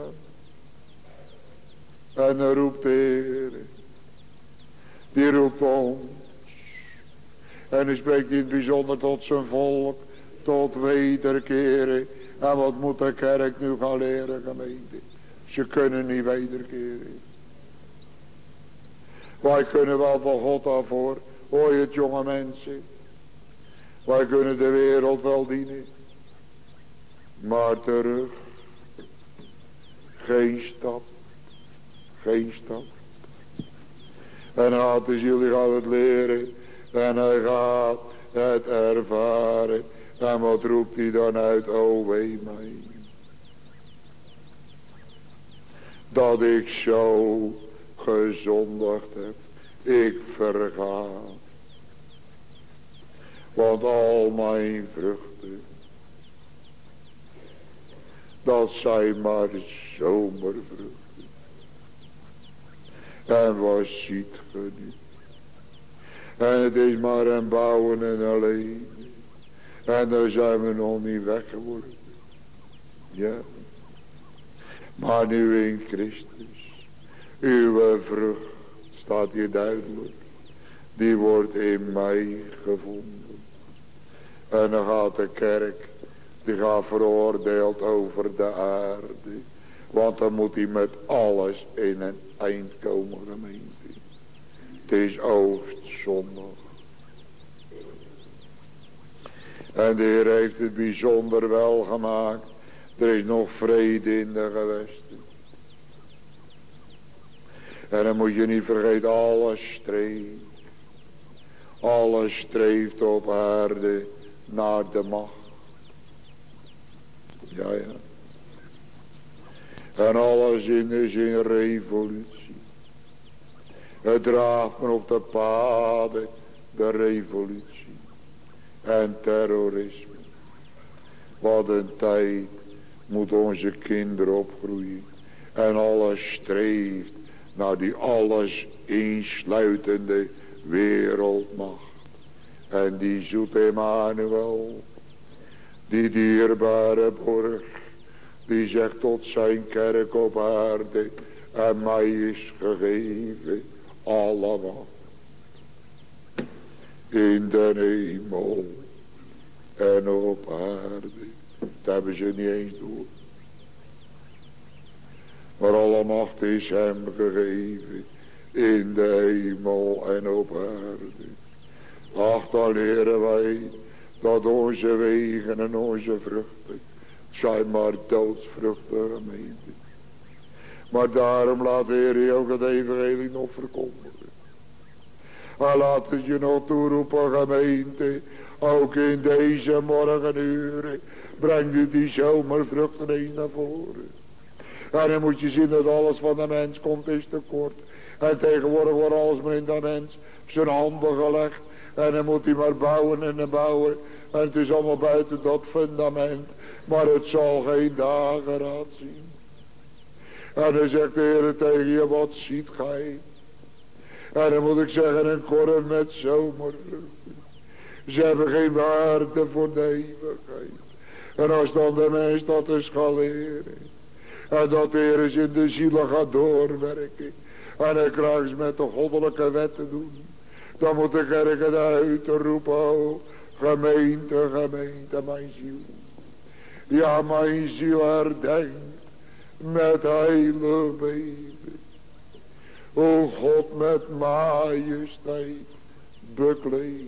En dan roept de Heer. Die roept ons. En hij spreekt in het bijzonder tot zijn volk. Tot wederkeren. En wat moet de kerk nu gaan leren, gemeente? Ze kunnen niet wederkeren. Wij kunnen wel van God af hoor. Hoor je het, jonge mensen? Wij kunnen de wereld wel dienen. Maar terug. Geen stap. Geen stap. En hij gaat de ziel, die gaat het leren. En hij gaat het ervaren. En wat roept hij dan uit? O wee mij. Dat ik zo gezondigd heb. Ik verga. Want al mijn vruchten. Dat zijn maar zomervruchten. En wat ziet ge nu? En het is maar een bouwen en een leven. En daar zijn we nog niet weg geworden. Ja. Maar nu in Christus. Uw vrucht staat hier duidelijk. Die wordt in mij gevonden. En dan gaat de kerk. Die gaat veroordeeld over de aarde. Want dan moet hij met alles in een eind komen, gemeente. Het is oostzondag. En de Heer heeft het bijzonder wel gemaakt. Er is nog vrede in de gewesten. En dan moet je niet vergeten, alle streed Alles streeft op aarde naar de macht. Ja, ja. En alles in is in revolutie. Het draagt me op de paden de revolutie. En terrorisme. Wat een tijd moet onze kinderen opgroeien. En alles streeft naar die alles insluitende wereldmacht. En die zoet Emmanuel, die dierbare borg, die zegt tot zijn kerk op aarde, en mij is gegeven alle macht. In de hemel en op aarde. Dat hebben ze niet eens door. Maar alle macht is hem gegeven. In de hemel en op aarde. Ach, dan leren wij dat onze wegen en onze vruchten zijn maar doodsvruchten, gemeente. Maar daarom laat de Heer ook het evangelie nog verkondigen. Hij laat het je nog toeroepen, gemeente. Ook in deze morgenuren brengt u die zomervruchten eens naar voren. En dan moet je zien dat alles van de mens komt is tekort. En tegenwoordig wordt alles maar in de mens zijn handen gelegd. En dan moet hij maar bouwen en dan bouwen. En het is allemaal buiten dat fundament. Maar het zal geen dageraad zien. En dan zegt de Heer tegen je, wat ziet gij? En dan moet ik zeggen, een korf met zomervruchten. Ze hebben geen waarde voor de eeuwigheid. En als dan de mens dat eens gaat leren. En dat de Heer eens in de zielen gaat doorwerken. En dan krijgen ze met de goddelijke wet te doen. Dan moet de kerk het uitroepen. Oh, gemeente, gemeente, mijn ziel. Ja, mijn ziel herdenkt met hele leven. O God met majesteit bekleed.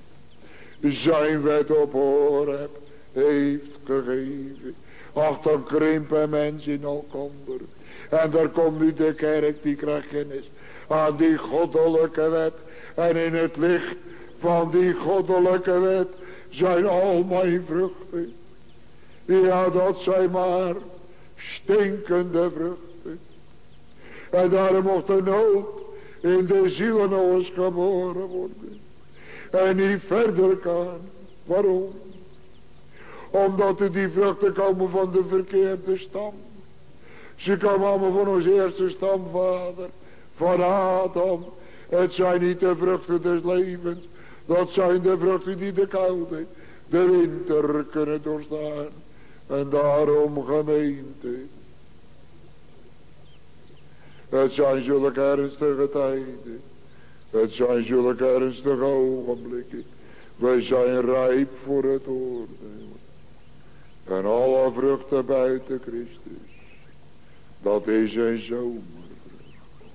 Zijn wet op Horeb heeft gegeven. Ach, dan krimpen mensen in elkander. En daar komt nu de kerk, die krijgt kennis aan die goddelijke wet. En in het licht van die goddelijke wet zijn al mijn vruchten. Ja, dat zijn maar stinkende vruchten. En daarom mocht de nood in de zielen nog eens geboren worden. En niet verder kan. Waarom? Omdat die vruchten komen van de verkeerde stam. Ze komen allemaal van ons eerste stamvader. Van Adam. Het zijn niet de vruchten des levens. Dat zijn de vruchten die de koude, de winter kunnen doorstaan. En daarom, gemeente. Het zijn zulke ernstige tijden. Het zijn zulke ernstige ogenblikken. Wij zijn rijp voor het oordeel. En alle vruchten buiten Christus. Dat is een zomervrucht.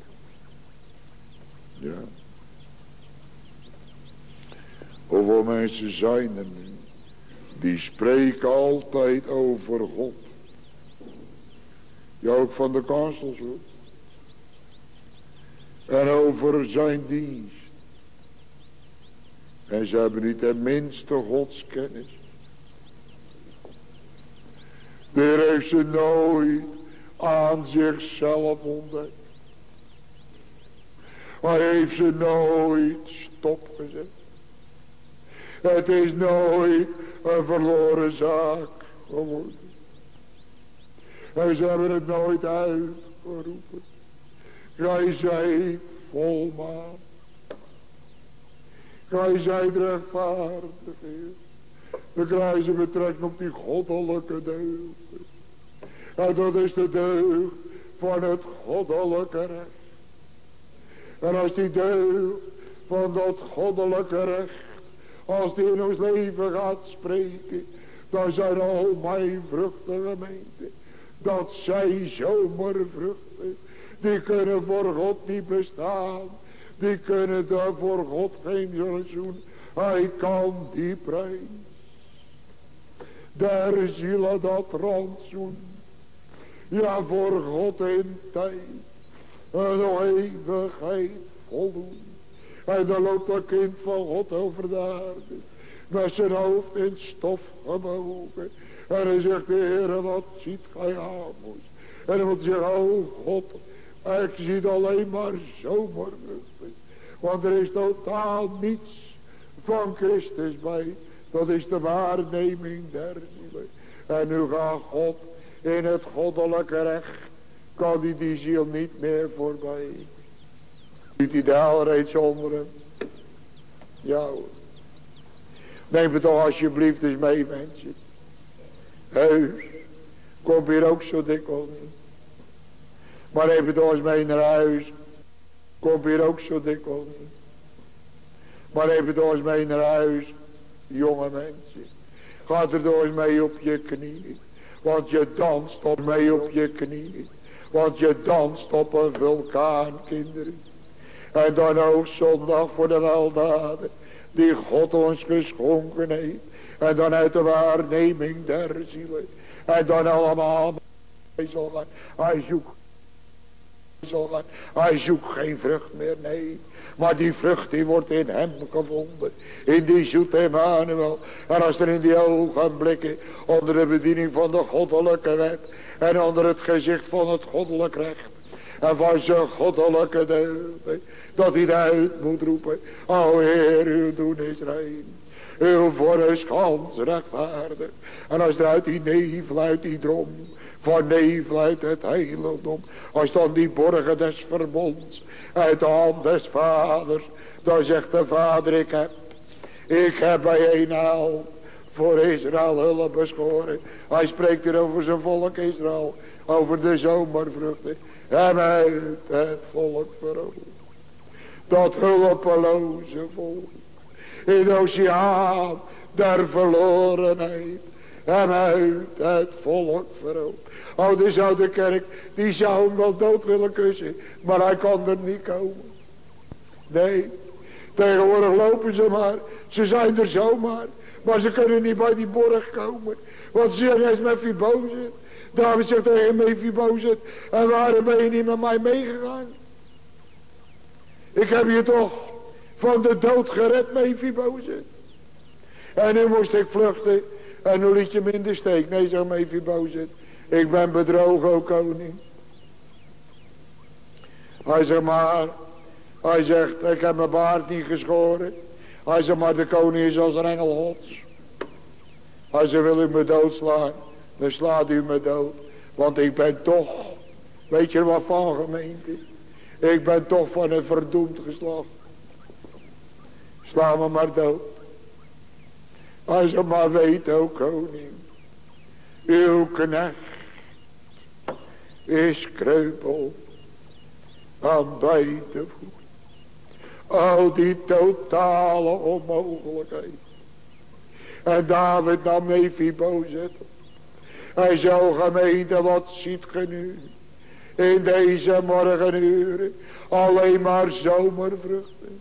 Ja. Hoeveel mensen zijn er nu. Die spreken altijd over God. Ja, ook van de kansels hoor. En over zijn dienst. En ze hebben niet de minste godskennis. De Heer heeft ze nooit aan zichzelf ontdekt. Hij heeft ze nooit stopgezet. Het is nooit een verloren zaak geworden. En ze hebben het nooit uitgeroepen. Gij zijt volmaakt. Gij zijt rechtvaardig, Heer. Dan krijgen ze betrekking op die goddelijke deugd. En dat is de deugd van het goddelijke recht. En als die deugd van dat goddelijke recht, als die in ons leven gaat spreken, dan zijn al mijn vruchten, gemeente. Dat zijn zomervruchten. Die kunnen voor God niet bestaan. Die kunnen daar voor God geen zullen doen. Hij kan die prijs. Der zielen dat rantsoen. Ja, voor God in tijd. En nog eeuwigheid voldoen. En dan loopt dat kind van God over de aarde. Met zijn hoofd in stof gebogen. En hij zegt, de Heere, wat ziet gij Amos? En dan moet hij zeggen, oh God, ik zie alleen maar zomervruchten. Want er is totaal niets van Christus bij. Dat is de waarneming der zielen. En nu gaat God in het goddelijke recht. Kan die die ziel niet meer voorbij. Ziet hij de hel reeds onder hem? Ja hoor. Neem het toch alsjeblieft eens mee, mensen. Heus, kom hier ook zo dikwijls niet. Maar neem het toch eens mee naar huis. Kom hier ook zo dikwijls niet. Maar neem het toch eens mee naar huis, jonge mensen. Ga er toch eens mee op je knieën. Want je danst op mee op je knieën. Want je danst op een vulkaan, kinderen. En dan ook zondag voor de weldaden die God ons geschonken heeft. En dan uit de waarneming der zielen. En dan allemaal. Hij zal gaan. Hij zoekt. Hij zal gaan. Hij zoekt geen vrucht meer. Nee. Maar die vrucht die wordt in hem gevonden. In die zoete Emmanuel. En als er in die ogenblikken. Onder de bediening van de goddelijke wet. En onder het gezicht van het goddelijk recht. En van zijn goddelijke deugden. Dat hij uit moet roepen. O Heer, uw doen is rein. Uw voor is gans rechtvaardig. En als er uit die nevel, uit die drom. Van nevel uit het heiligdom. Als dan die borgen des verbonds. Uit de hand des vaders. Dan zegt de vader, ik heb. Ik heb bij een haal. Voor Israël hulp beschoren. Hij spreekt hier over zijn volk Israël. Over de zomervruchten. En uit het volk veroverd. Dat hulpeloze volk. In de oceaan der verlorenheid. En uit het volk veroverd. Oh, die zou de kerk. Die zou hem wel dood willen kussen. Maar hij kan er niet komen. Nee. Tegenwoordig lopen ze maar. Ze zijn er zomaar. Maar ze kunnen niet bij die borg komen. Want ze zeggen, is Mephibozet. David zegt tegen Mephibozet. En waarom ben je niet met mij meegegaan? Ik heb je toch van de dood gered, Mephibozet. En nu moest ik vluchten. En nu liet je hem in de steek. Nee, zegt Mephibozet. Ik ben bedrogen, o koning. Hij zegt maar. Hij zegt, ik heb mijn baard niet geschoren. Hij zegt, maar de koning is als een engel Gods. Hij zegt, wil u me doodslaan? Dan slaat u me dood. Want ik ben toch, weet je wat van gemeente? Ik ben toch van een verdoemd geslacht. Sla me maar dood. Hij zegt, maar weet o koning. Uw knecht is kreupel aan beide voeten. Oh, die totale onmogelijkheid. En David nam Mephibozet. Hij zou gemeente, wat ziet ge nu? In deze morgenuren. Alleen maar zomervruchten.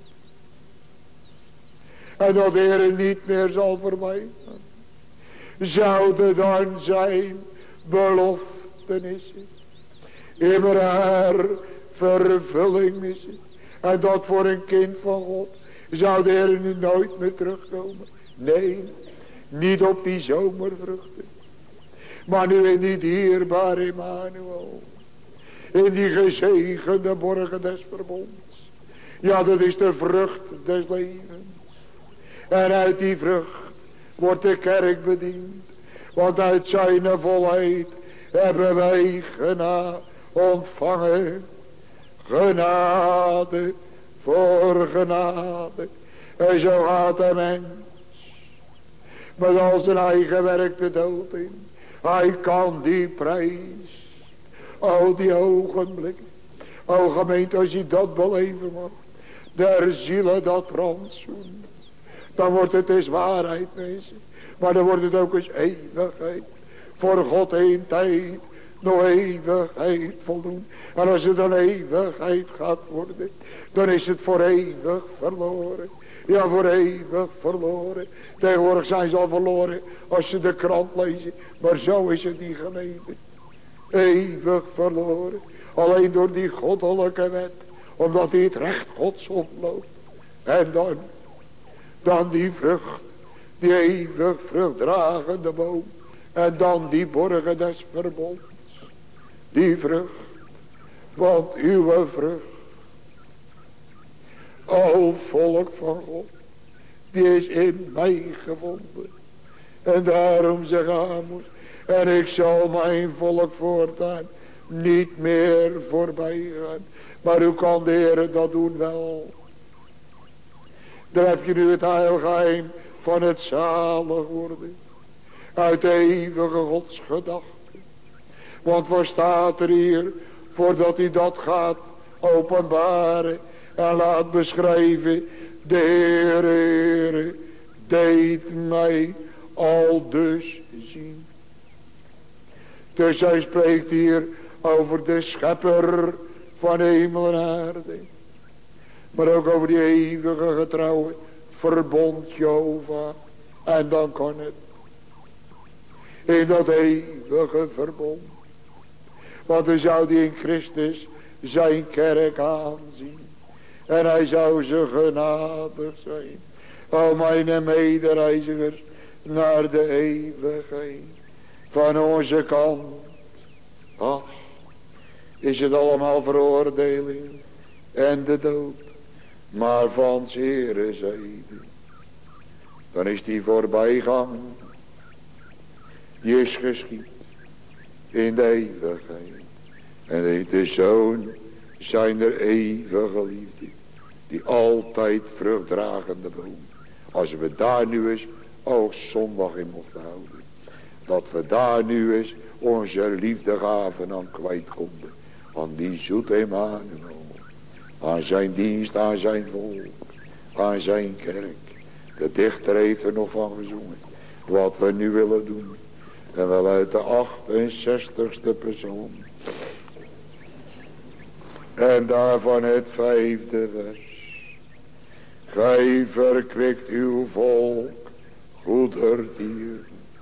En dat de Heer niet meer zal vermijden. Zouden dan zijn beloftenissen. Immer haar vervulling missen. En dat voor een kind van God. Zou de Heer nu nooit meer terugkomen. Nee. Niet op die zomervruchten. Maar nu in die dierbare Emmanuel. In die gezegende borgen des verbonds. Ja, dat is de vrucht des levens. En uit die vrucht wordt de kerk bediend. Want uit zijn volheid hebben wij genade ontvangen. Genade voor genade. En zo gaat de mens met al zijn eigen werk de dood in. Hij kan die prijs. O die ogenblikken. O gemeente, als je dat beleven mag. Der zielen dat rantsoen. Dan wordt het eens waarheid, mensen. Maar dan wordt het ook eens eeuwigheid. Voor God een tijd. Nog eeuwigheid voldoen. En als het een eeuwigheid gaat worden. Dan is het voor eeuwig verloren. Ja, voor eeuwig verloren. Tegenwoordig zijn ze al verloren als ze de krant lezen. Maar zo is het niet, gemeente. Eeuwig verloren. Alleen door die goddelijke wet. Omdat hij het recht Gods oploopt. En dan, dan die vrucht, die eeuwig vruchtdragende boom. En dan die borgen des verbonds. Die vrucht, want uw vrucht, o volk van God, die is in mij gevonden. En daarom zegt Amos, en ik zal mijn volk voortaan niet meer voorbij gaan. Maar hoe kan de Heer dat doen wel? Daar heb je nu het heilgeheim van het zalig worden. Uit de eeuwige godsgedachte. Want wat staat er hier, voordat hij dat gaat openbaren en laat beschrijven. De Heere, Heere, deed mij al dus zien. Dus hij spreekt hier over de schepper van hemel en aarde. Maar ook over die eeuwige getrouwe verbond Jehovah. En dan kan het. In dat eeuwige verbond. Want dan zou die in Christus zijn kerk aanzien. En hij zou ze genadig zijn. O mijn medereizigers, naar de eeuwigheid. Van onze kant. Ach, is het allemaal veroordeling en de dood. Maar van 's Heere zijde, dan is die voorbijgang. Die is geschied in de eeuwigheid. En de Zoon zijn er eeuwige liefde. Die altijd vruchtdragende boom. Als we daar nu eens ook zondag in mochten houden. Dat we daar nu eens onze liefdegaven aan kwijt konden. Aan die zoet Emmanuel. Aan zijn dienst, aan zijn volk. Aan zijn kerk. De dichter heeft er nog van gezongen. Wat we nu willen doen. En wel uit de achtenzestigste psalm. En daarvan het vijfde vers. Gij verkwikt uw volk, goederdier.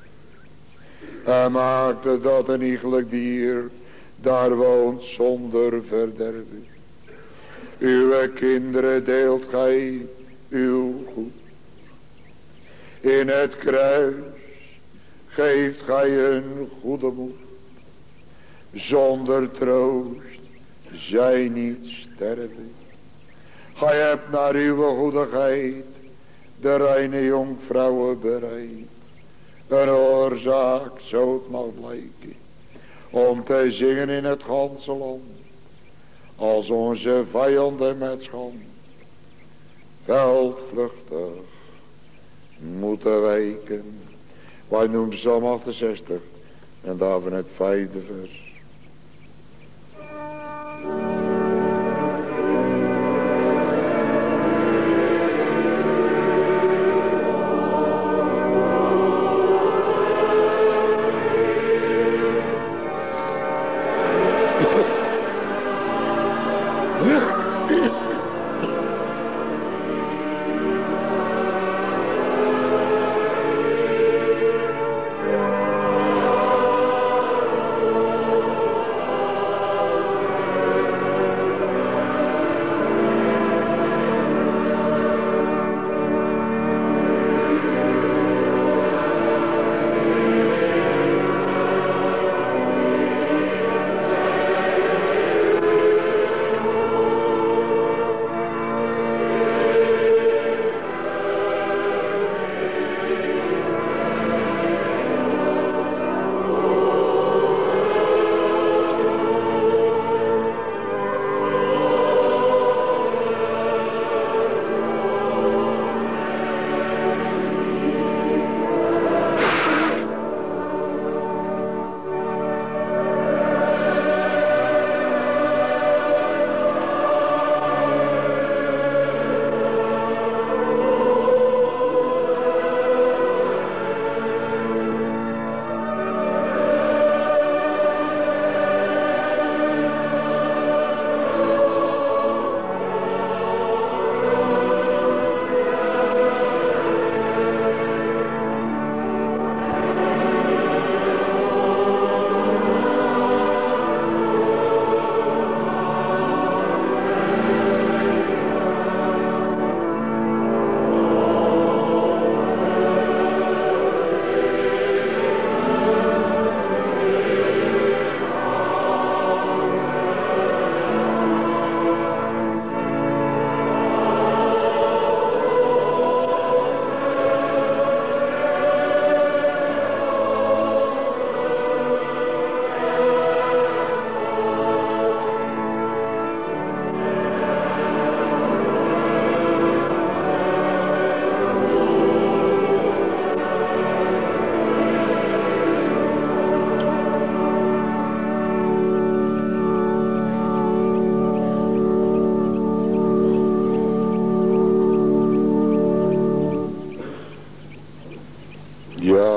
En maakte dat een iegelijk dier daar woont zonder verderven. Uw kinderen deelt gij uw goed. In het kruis geeft gij een goede moed. Zonder troost zij niet sterven. Gij hebt naar uw goedigheid de reine jonkvrouwen bereid. Een oorzaak, zo het mag blijken, om te zingen in het ganse land. Als onze vijanden met schand veldvluchtig moeten wijken. Wij noemen Psalm achtenzestig en daarvan het vijfde vers.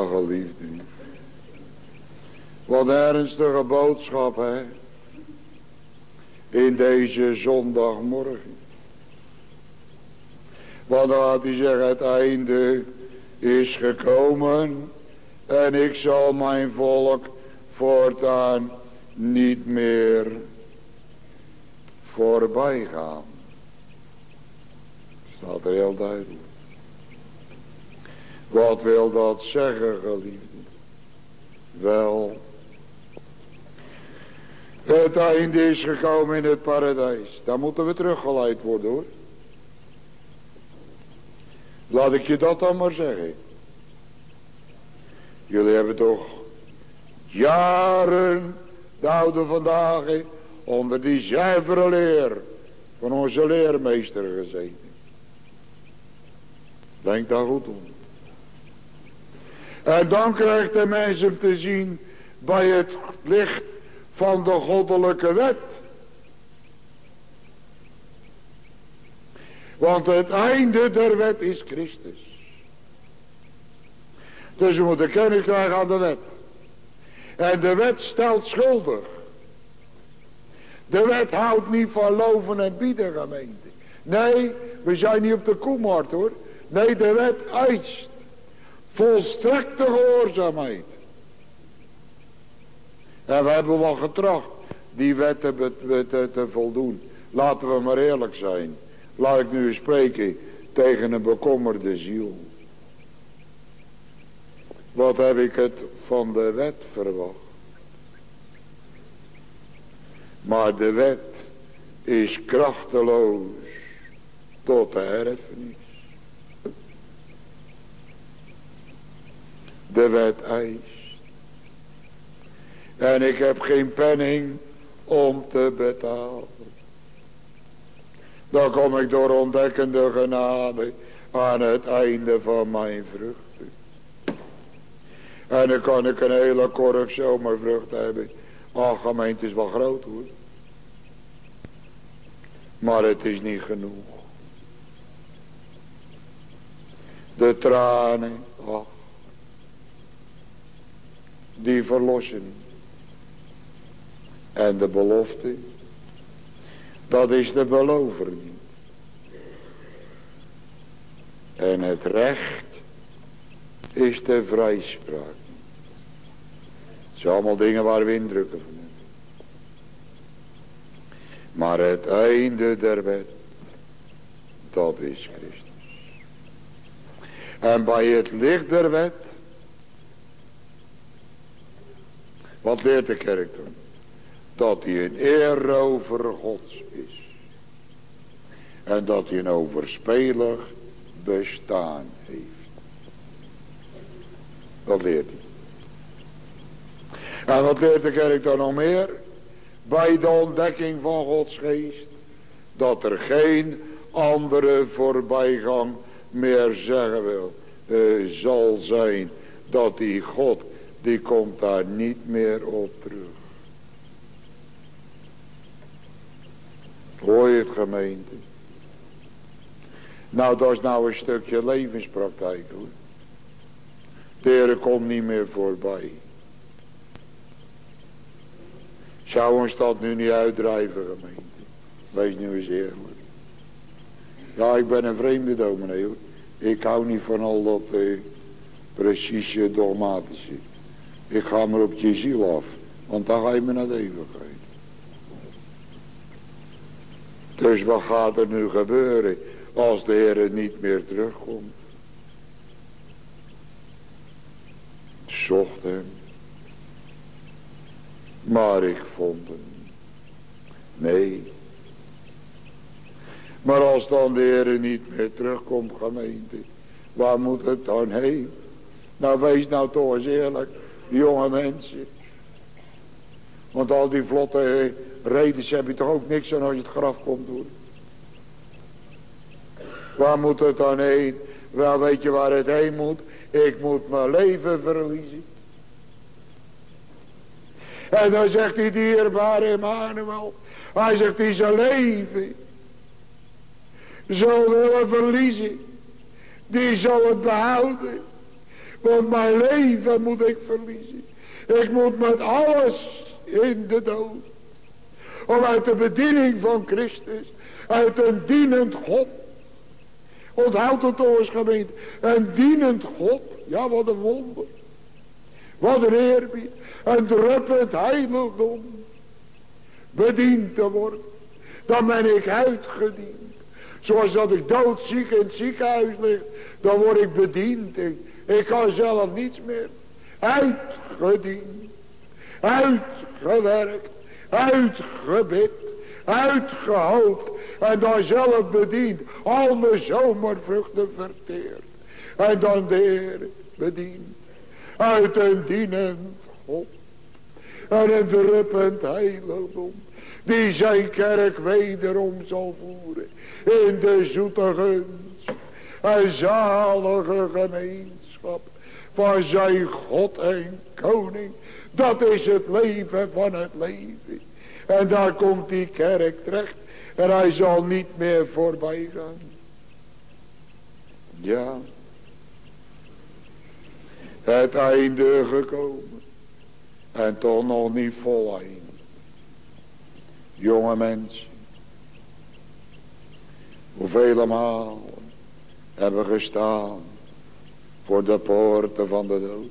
Ja, geliefde. Wat ernstige boodschap, hè. In deze zondagmorgen. Want dan had hij zeggen, het einde is gekomen. En ik zal mijn volk voortaan niet meer voorbij gaan. Staat er heel duidelijk. Wat wil dat zeggen, geliefde? Wel, het einde is gekomen in het paradijs. Daar moeten we teruggeleid worden, hoor. Laat ik je dat dan maar zeggen. Jullie hebben toch jaren, de oude vandaag, onder die zuivere leer van onze leermeester gezeten. Denk daar goed om. En dan krijgt de mens hem te zien bij het licht van de goddelijke wet. Want het einde der wet is Christus. Dus we moeten kennis krijgen aan de wet. En de wet stelt schuldig. De wet houdt niet van loven en bieden, gemeente. Nee, we zijn niet op de koemarkt, hoor. Nee, de wet eist volstrekte gehoorzaamheid. En we hebben wel getracht die wet te, te, te voldoen. Laten we maar eerlijk zijn. Laat ik nu spreken tegen een bekommerde ziel. Wat heb ik het van de wet verwacht? Maar de wet is krachteloos tot de erfenis. De wet eist. En ik heb geen penning om te betalen. Dan kom ik door ontdekkende genade aan het einde van mijn vruchten. En dan kan ik een hele korf zomervrucht hebben. Ach, gemeente is wel groot, hoor. Maar het is niet genoeg. De tranen, ach, die verlossen. En de belofte, dat is de belovering. En het recht is de vrijspraak. Het zijn allemaal dingen waar we indrukken van hebben. Maar het einde der wet, dat is Christus. En bij het licht der wet, wat leert de kerk dan? Dat hij een eerrover Gods is. En dat hij een overspelig bestaan heeft. Dat leert hij. En wat leert de kerk dan nog meer? Bij de ontdekking van Gods geest. Dat er geen andere voorbijgang meer zeggen wil. Uh, zal zijn. Dat die God, die komt daar niet meer op terug. Hoor je het, gemeente? Nou, dat is nou een stukje levenspraktijk, hoor. De Heer komt niet meer voorbij. Zou ons dat nu niet uitdrijven, gemeente? Wees nu eens eerlijk. Ja, ik ben een vreemde dominee, hoor. Ik hou niet van al dat eh, precieze dogmatische. Ik ga maar op je ziel af. Want dan ga je me naar de eeuwigheid. Dus wat gaat er nu gebeuren als de Heer niet meer terugkomt? Zocht hem. Maar ik vond hem. Nee. Maar als dan de Heer niet meer terugkomt, gemeente. Waar moet het dan heen? Nou, wees nou toch eens eerlijk. Jonge mensen. Want al die vlotte redens heb je toch ook niks aan als je het graf komt doen. Waar moet het dan heen? Wel, weet je waar het heen moet? Ik moet mijn leven verliezen. En dan zegt die dierbare Emmanuel. Hij zegt, die zijn leven zal willen verliezen. Die zal het behouden. Want mijn leven moet ik verliezen. Ik moet met alles in de dood. Om uit de bediening van Christus, uit een dienend God. Onthoud het ons gemeente. Een dienend God. Ja, wat een wonder. Wat een eerbied. Een druppend heiligdom. Bediend te worden. Dan ben ik uitgediend. Zoals dat ik doodziek in het ziekenhuis lig. Dan word ik bediend. Ik, ik kan zelf niets meer. Uitgediend. Uitgewerkt. Uitgebid. Uitgehoopt. En dan zelf bediend. Al mijn zomervruchten verteerd. En dan de Heer bedient. Uit een dienend God. En een druppend heiligdom. Die zijn kerk wederom zal voeren. In de zoete gunst. En zalige gemeenschap. Van zijn God en koning. Dat is het leven van het leven. En daar komt die kerk terecht. En hij zal niet meer voorbij gaan. Ja. Het einde gekomen. En toch nog niet voleind. Jonge mensen. Hoeveel malen hebben gestaan. Voor de poorten van de dood.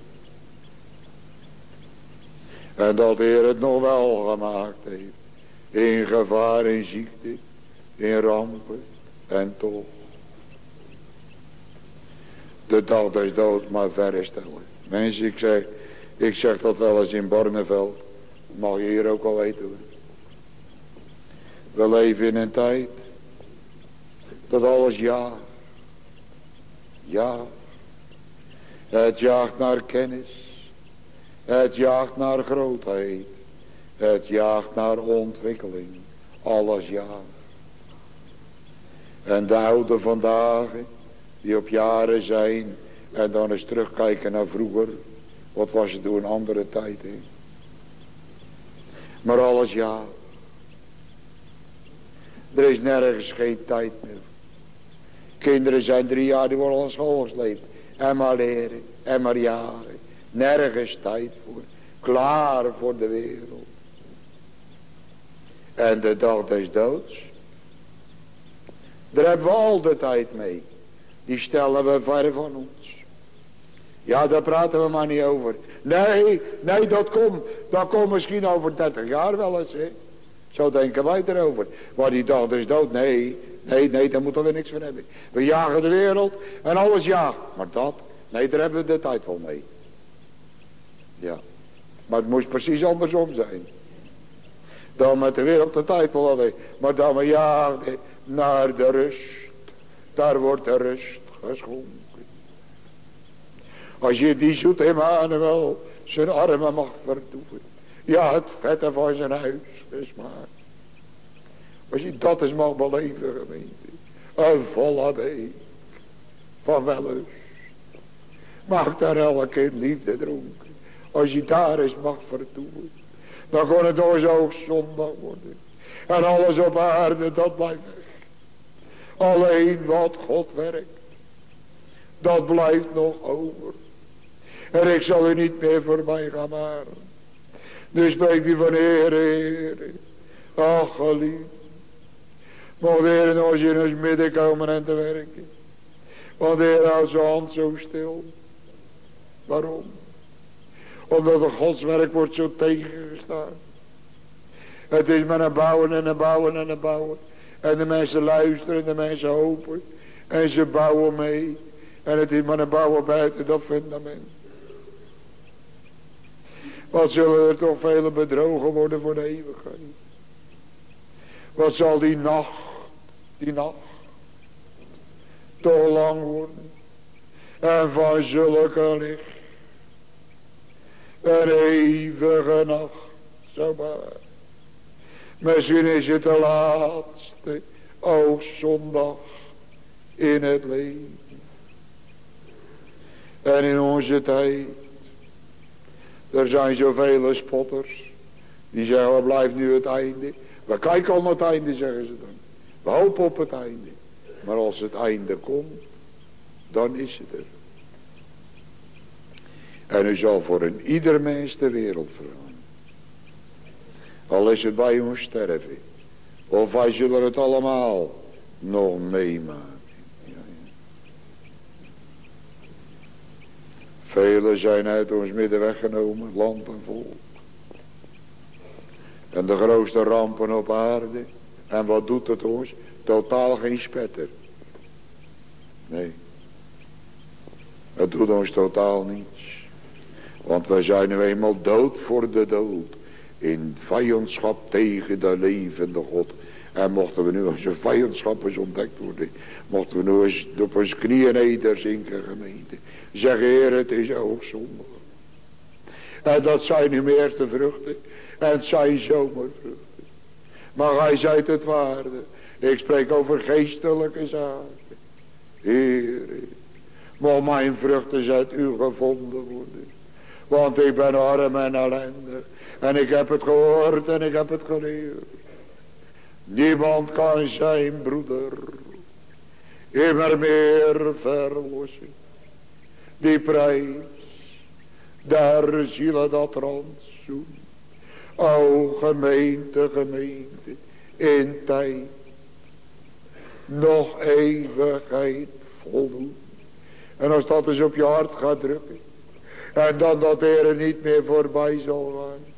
En dat de Heer het nog wel gemaakt heeft. In gevaar, in ziekte, in rampen. En toch. De dag des dood maar verre stellen. Mensen, ik zeg, ik zeg dat wel eens in Barneveld. Mag je hier ook al weten hoor. We leven in een tijd. Dat alles jaagt. Ja. Het jaagt naar kennis. Het jaagt naar grootheid. Het jaagt naar ontwikkeling. Alles jaagt. En de oude vandaag, die op jaren zijn, en dan eens terugkijken naar vroeger. Wat was het toen een andere tijd, hè? Maar alles jaagt. Er is nergens geen tijd meer. Kinderen zijn drie jaar, die worden al school gesleept. En maar leren, en maar jagen. Nergens tijd voor. Klaar voor de wereld. En de dag des doods. Daar hebben we al de tijd mee. Die stellen we ver van ons. Ja, daar praten we maar niet over. Nee, nee, dat komt. Dat komt misschien over dertig jaar wel eens. Hè. Zo denken wij erover. Maar die dag des dood, nee. Nee, nee, daar moeten we niks van hebben. We jagen de wereld en alles jaagt. Maar dat, nee, daar hebben we de tijd wel mee. Ja. Maar het moest precies andersom zijn. Dan met de wereld de tijd wel hadden. Maar dan we jagen naar de rust. Daar wordt de rust geschonken. Als je die zoete Emmanuel zijn armen mag verdoeven. Ja, het vette van zijn huis gesmaakt. Als je dat eens mag beleven, gemeente. Een volle week van wellust. Mag daar elke liefde dronken. Als je daar eens mag vertoeven. Dan kon het door zo'n zondag worden. En alles op aarde, dat blijft weg. Alleen wat God werkt. Dat blijft nog over. En ik zal u niet meer voorbij gaan maren. Nu spreekt u van Heer, Heer. Ach, geliefd. Mocht de Heer nog eens in ons midden komen en te werken. Want de Heer houdt zijn hand zo stil. Waarom? Omdat het godswerk wordt zo tegengestaan. Het is maar een bouwen en een bouwen en een bouwen. En de mensen luisteren en de mensen hopen. En ze bouwen mee. En het is maar een bouwen buiten dat fundament. Wat zullen er toch vele bedrogen worden voor de eeuwigheid. Wat zal die nacht, die nacht, toch lang worden. En van zulke licht. Een eeuwige nacht, zo maar. Misschien is het de laatste oogzondag in het leven. En in onze tijd. Er zijn zoveel spotters. Die zeggen, wat blijft nu het einde? We kijken al naar het einde, zeggen ze dan. We hopen op het einde. Maar als het einde komt, dan is het er. En u zal voor een ieder mens de wereld veranderen. Al is het bij ons sterven. Of wij zullen het allemaal nog meemaken. Ja, ja. Velen zijn uit ons midden weggenomen, land en volk. En de grootste rampen op aarde. En wat doet het ons? Totaal geen spetter. Nee. Het doet ons totaal niets. Want wij zijn nu eenmaal dood voor de dood. In vijandschap tegen de levende God. En mochten we nu onze vijandschap eens ontdekt worden. Mochten we nu eens op onze knieën nederzinken, gemeente. Zeg, Heer, het is ook zonde. En dat zijn nu meer de vruchten. En het zijn zomervruchten. Maar hij zijt het waarde. Ik spreek over geestelijke zaken. Heer, maar mijn vruchten zijn uit u gevonden worden. Want ik ben arm en ellendig. En ik heb het gehoord en ik heb het geleerd. Niemand kan zijn broeder immer meer verlossen. Die prijs, daar zielen dat rantsoen. O gemeente, gemeente, in tijd, nog eeuwigheid voldoen. En als dat eens op je hart gaat drukken. En dan dat de Heer niet meer voorbij zal gaan.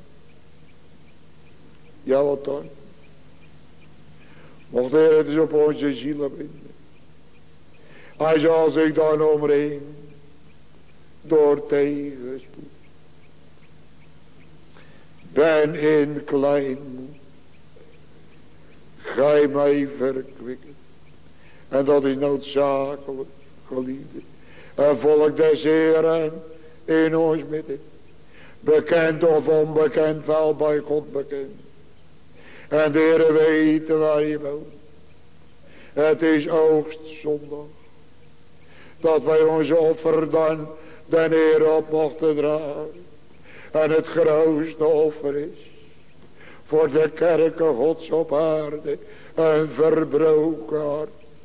Ja, wat dan? Mocht de Heer het eens op onze zielen binden. Hij zal zich dan omringen. Door tegenspoed. Ben in klein. Gij mij verkwikken. En dat is noodzakelijk, geliefde. Een volk des Heeren in ons midden. Bekend of onbekend, wel bij God bekend. En de Heer weet waar je woont. Het is oogstzondag. Dat wij onze offer dan den Heer op mochten dragen. En het grootste offer is. Voor de kerken Gods op aarde. Een verbroken hart.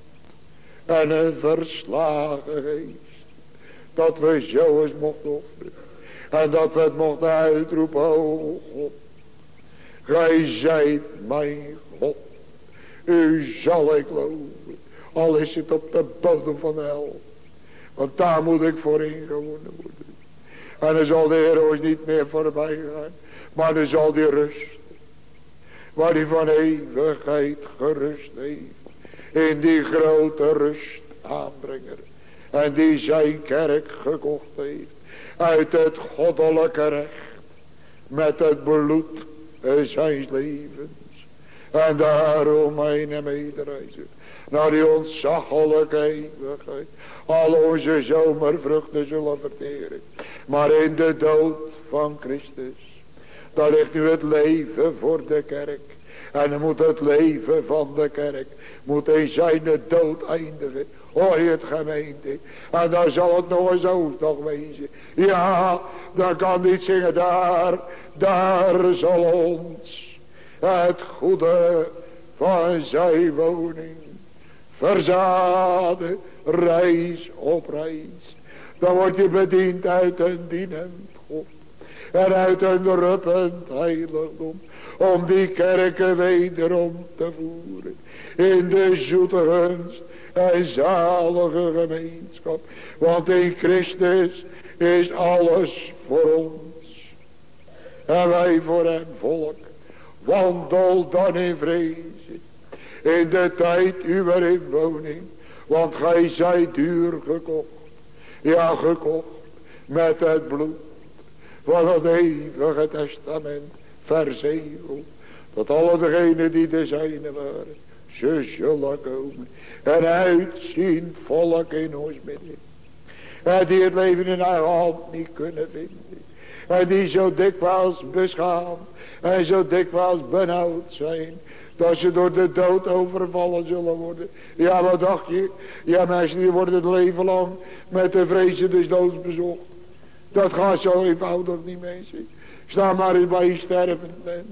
En een verslagen geest. Dat we zo eens mochten offeren. En dat we het mochten uitroepen. O God. Gij zijt mijn God. U zal ik loven. Al is het op de bodem van de hel. Want daar moet ik voor ingewonnen worden. En dan zal de Heer ons niet meer voorbij gaan. Maar dan zal die rust. Waar hij van eeuwigheid gerust heeft. In die grote rust aanbrenger. En die zijn kerk gekocht heeft. Uit het goddelijke recht. Met het bloed zijns levens. En daarom mijn medereizer. Naar die ontzaglijke eeuwigheid. Al onze zomervruchten zullen verteren. Maar in de dood van Christus. Daar ligt nu het leven voor de kerk. En dan moet het leven van de kerk. Moet in zijn dood eindigen. Hoor je het, gemeente? En dan zal het nog eens oostdag wezen. Ja, dan kan niet zingen. Daar, daar zal ons het goede van zijn woning verzaden, reis op reis. Dan word je bediend uit een dienend God. En uit een ruppend heiligdom. Om die kerken wederom te voeren. In de zoete gunst en zalige gemeenschap. Want in Christus is alles voor ons. En wij voor hem volk. Wandel dan in vrede. In de tijd uw inwoning. Want gij zijt duur gekocht. Ja, gekocht. Met het bloed. Van het eeuwige testament. Verzegeld. Dat alle degenen die de zijne waren. Ze zullen komen. En uitziend volk in ons midden. En die het leven in haar hand niet kunnen vinden. En die zo dikwijls beschaamd. En zo dikwijls benauwd zijn. Dat ze door de dood overvallen zullen worden. Ja, wat dacht je? Ja, mensen die worden het leven lang met de vrezen des doods bezocht. Dat gaat zo eenvoudig niet, mensen. Sta maar eens bij je stervend mens.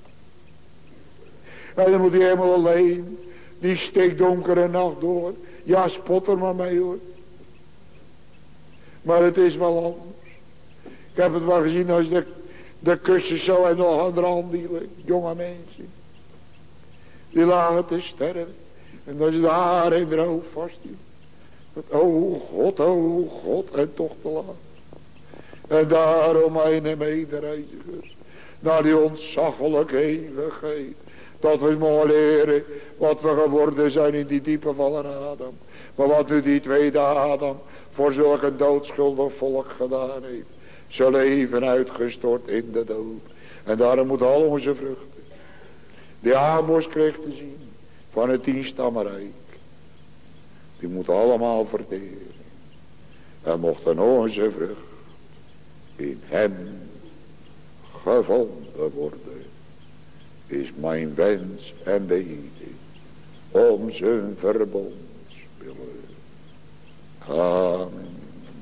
En dan moet hij helemaal alleen die stikdonkere nacht door. Ja, spot er maar mee hoor. Maar het is wel anders. Ik heb het wel gezien als de, de kussen zo en nog aan de hand die jonge mensen. Die lagen te sterven. En dat is daar in de hoofd vasthield. Oh God, oh God, en toch te laat. En daarom mijn medereizigers. Naar die ontzaglijke eeuwigheid. Dat we mogen leren wat we geworden zijn in die diepe vallen Adam. Maar wat nu die tweede Adam voor zulk een doodschuldig volk gedaan heeft. Zijn leven uitgestort in de dood. En daarom moet al onze vruchten. Die Amos kreeg te zien van het tienstammenrijk. Die moet allemaal verteren. En mochten onze vrucht in hem gevonden worden. Is mijn wens en bede om zijn verbonds willen. Amen.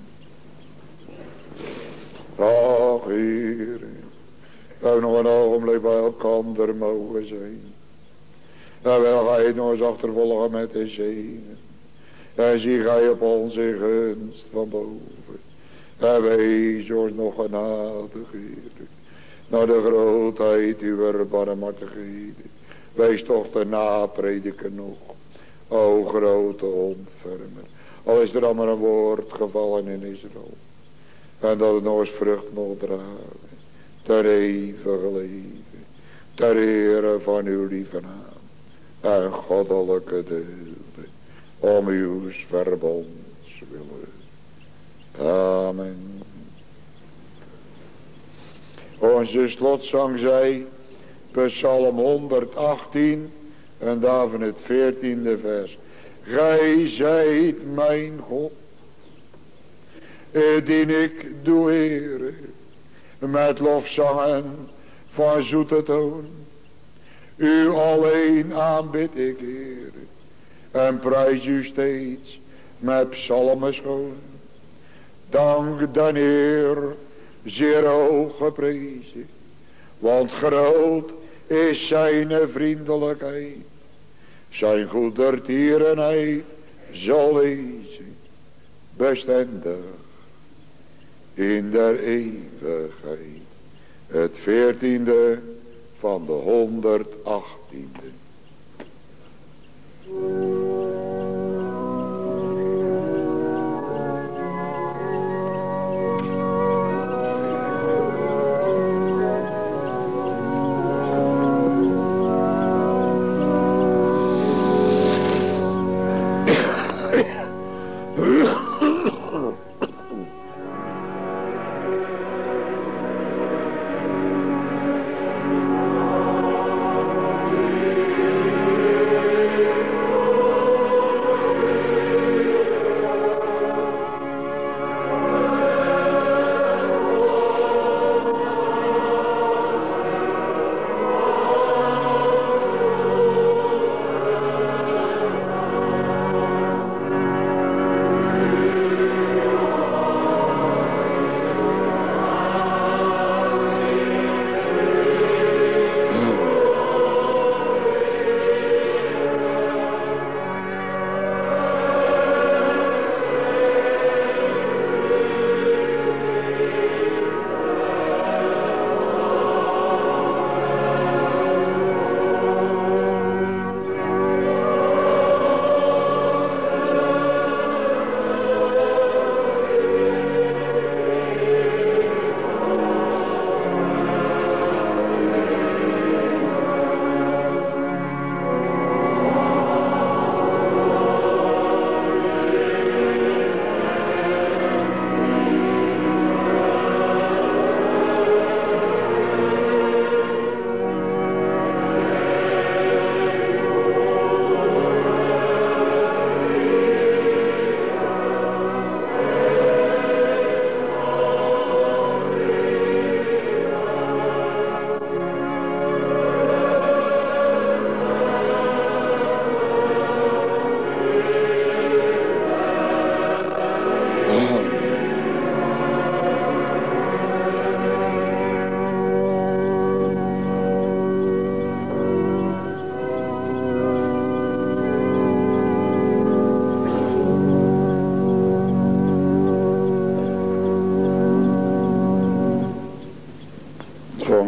Ach, Heer, ook nog een ogenblik bij elkaar mogen zijn. En wil gij nog eens achtervolgen met de zegen. En zie gij op onze gunst van boven. En wees ons nog genadig, Heer. Naar de grootheid uw barmhartigheden. Wees toch de naprediker nog. O grote ontfermer. Al is er dan maar een woord gevallen in Israël. En dat het nog eens vrucht mocht dragen. Ter eeuwige leven. Ter ere van uw lieve naam. En goddelijke deugden. Om uw verbonds willen. Amen. Onze slotzang zei, Psalm honderdachttien en daarvan het veertiende vers. Gij zijt mijn God, dien ik doe ere, met lofzangen van zoete toon. U alleen aanbid ik, Heer, en prijs u steeds met psalmen schoon. Dank dan Heer, zeer hoog geprezen, want groot is zijn vriendelijkheid. Zijn goedertierenheid zal wezen, bestendig in der eeuwigheid. Het veertiende van de honderdachttiende.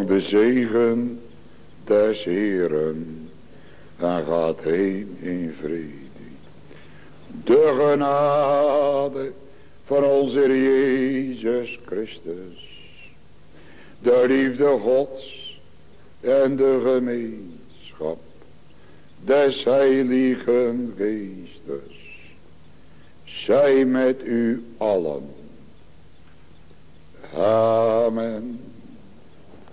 de zegen des Heeren en gaat heen in vrede. De genade van onze Heer Jezus Christus, de liefde Gods en de gemeenschap des Heiligen Geestes, zij met u allen. Amen.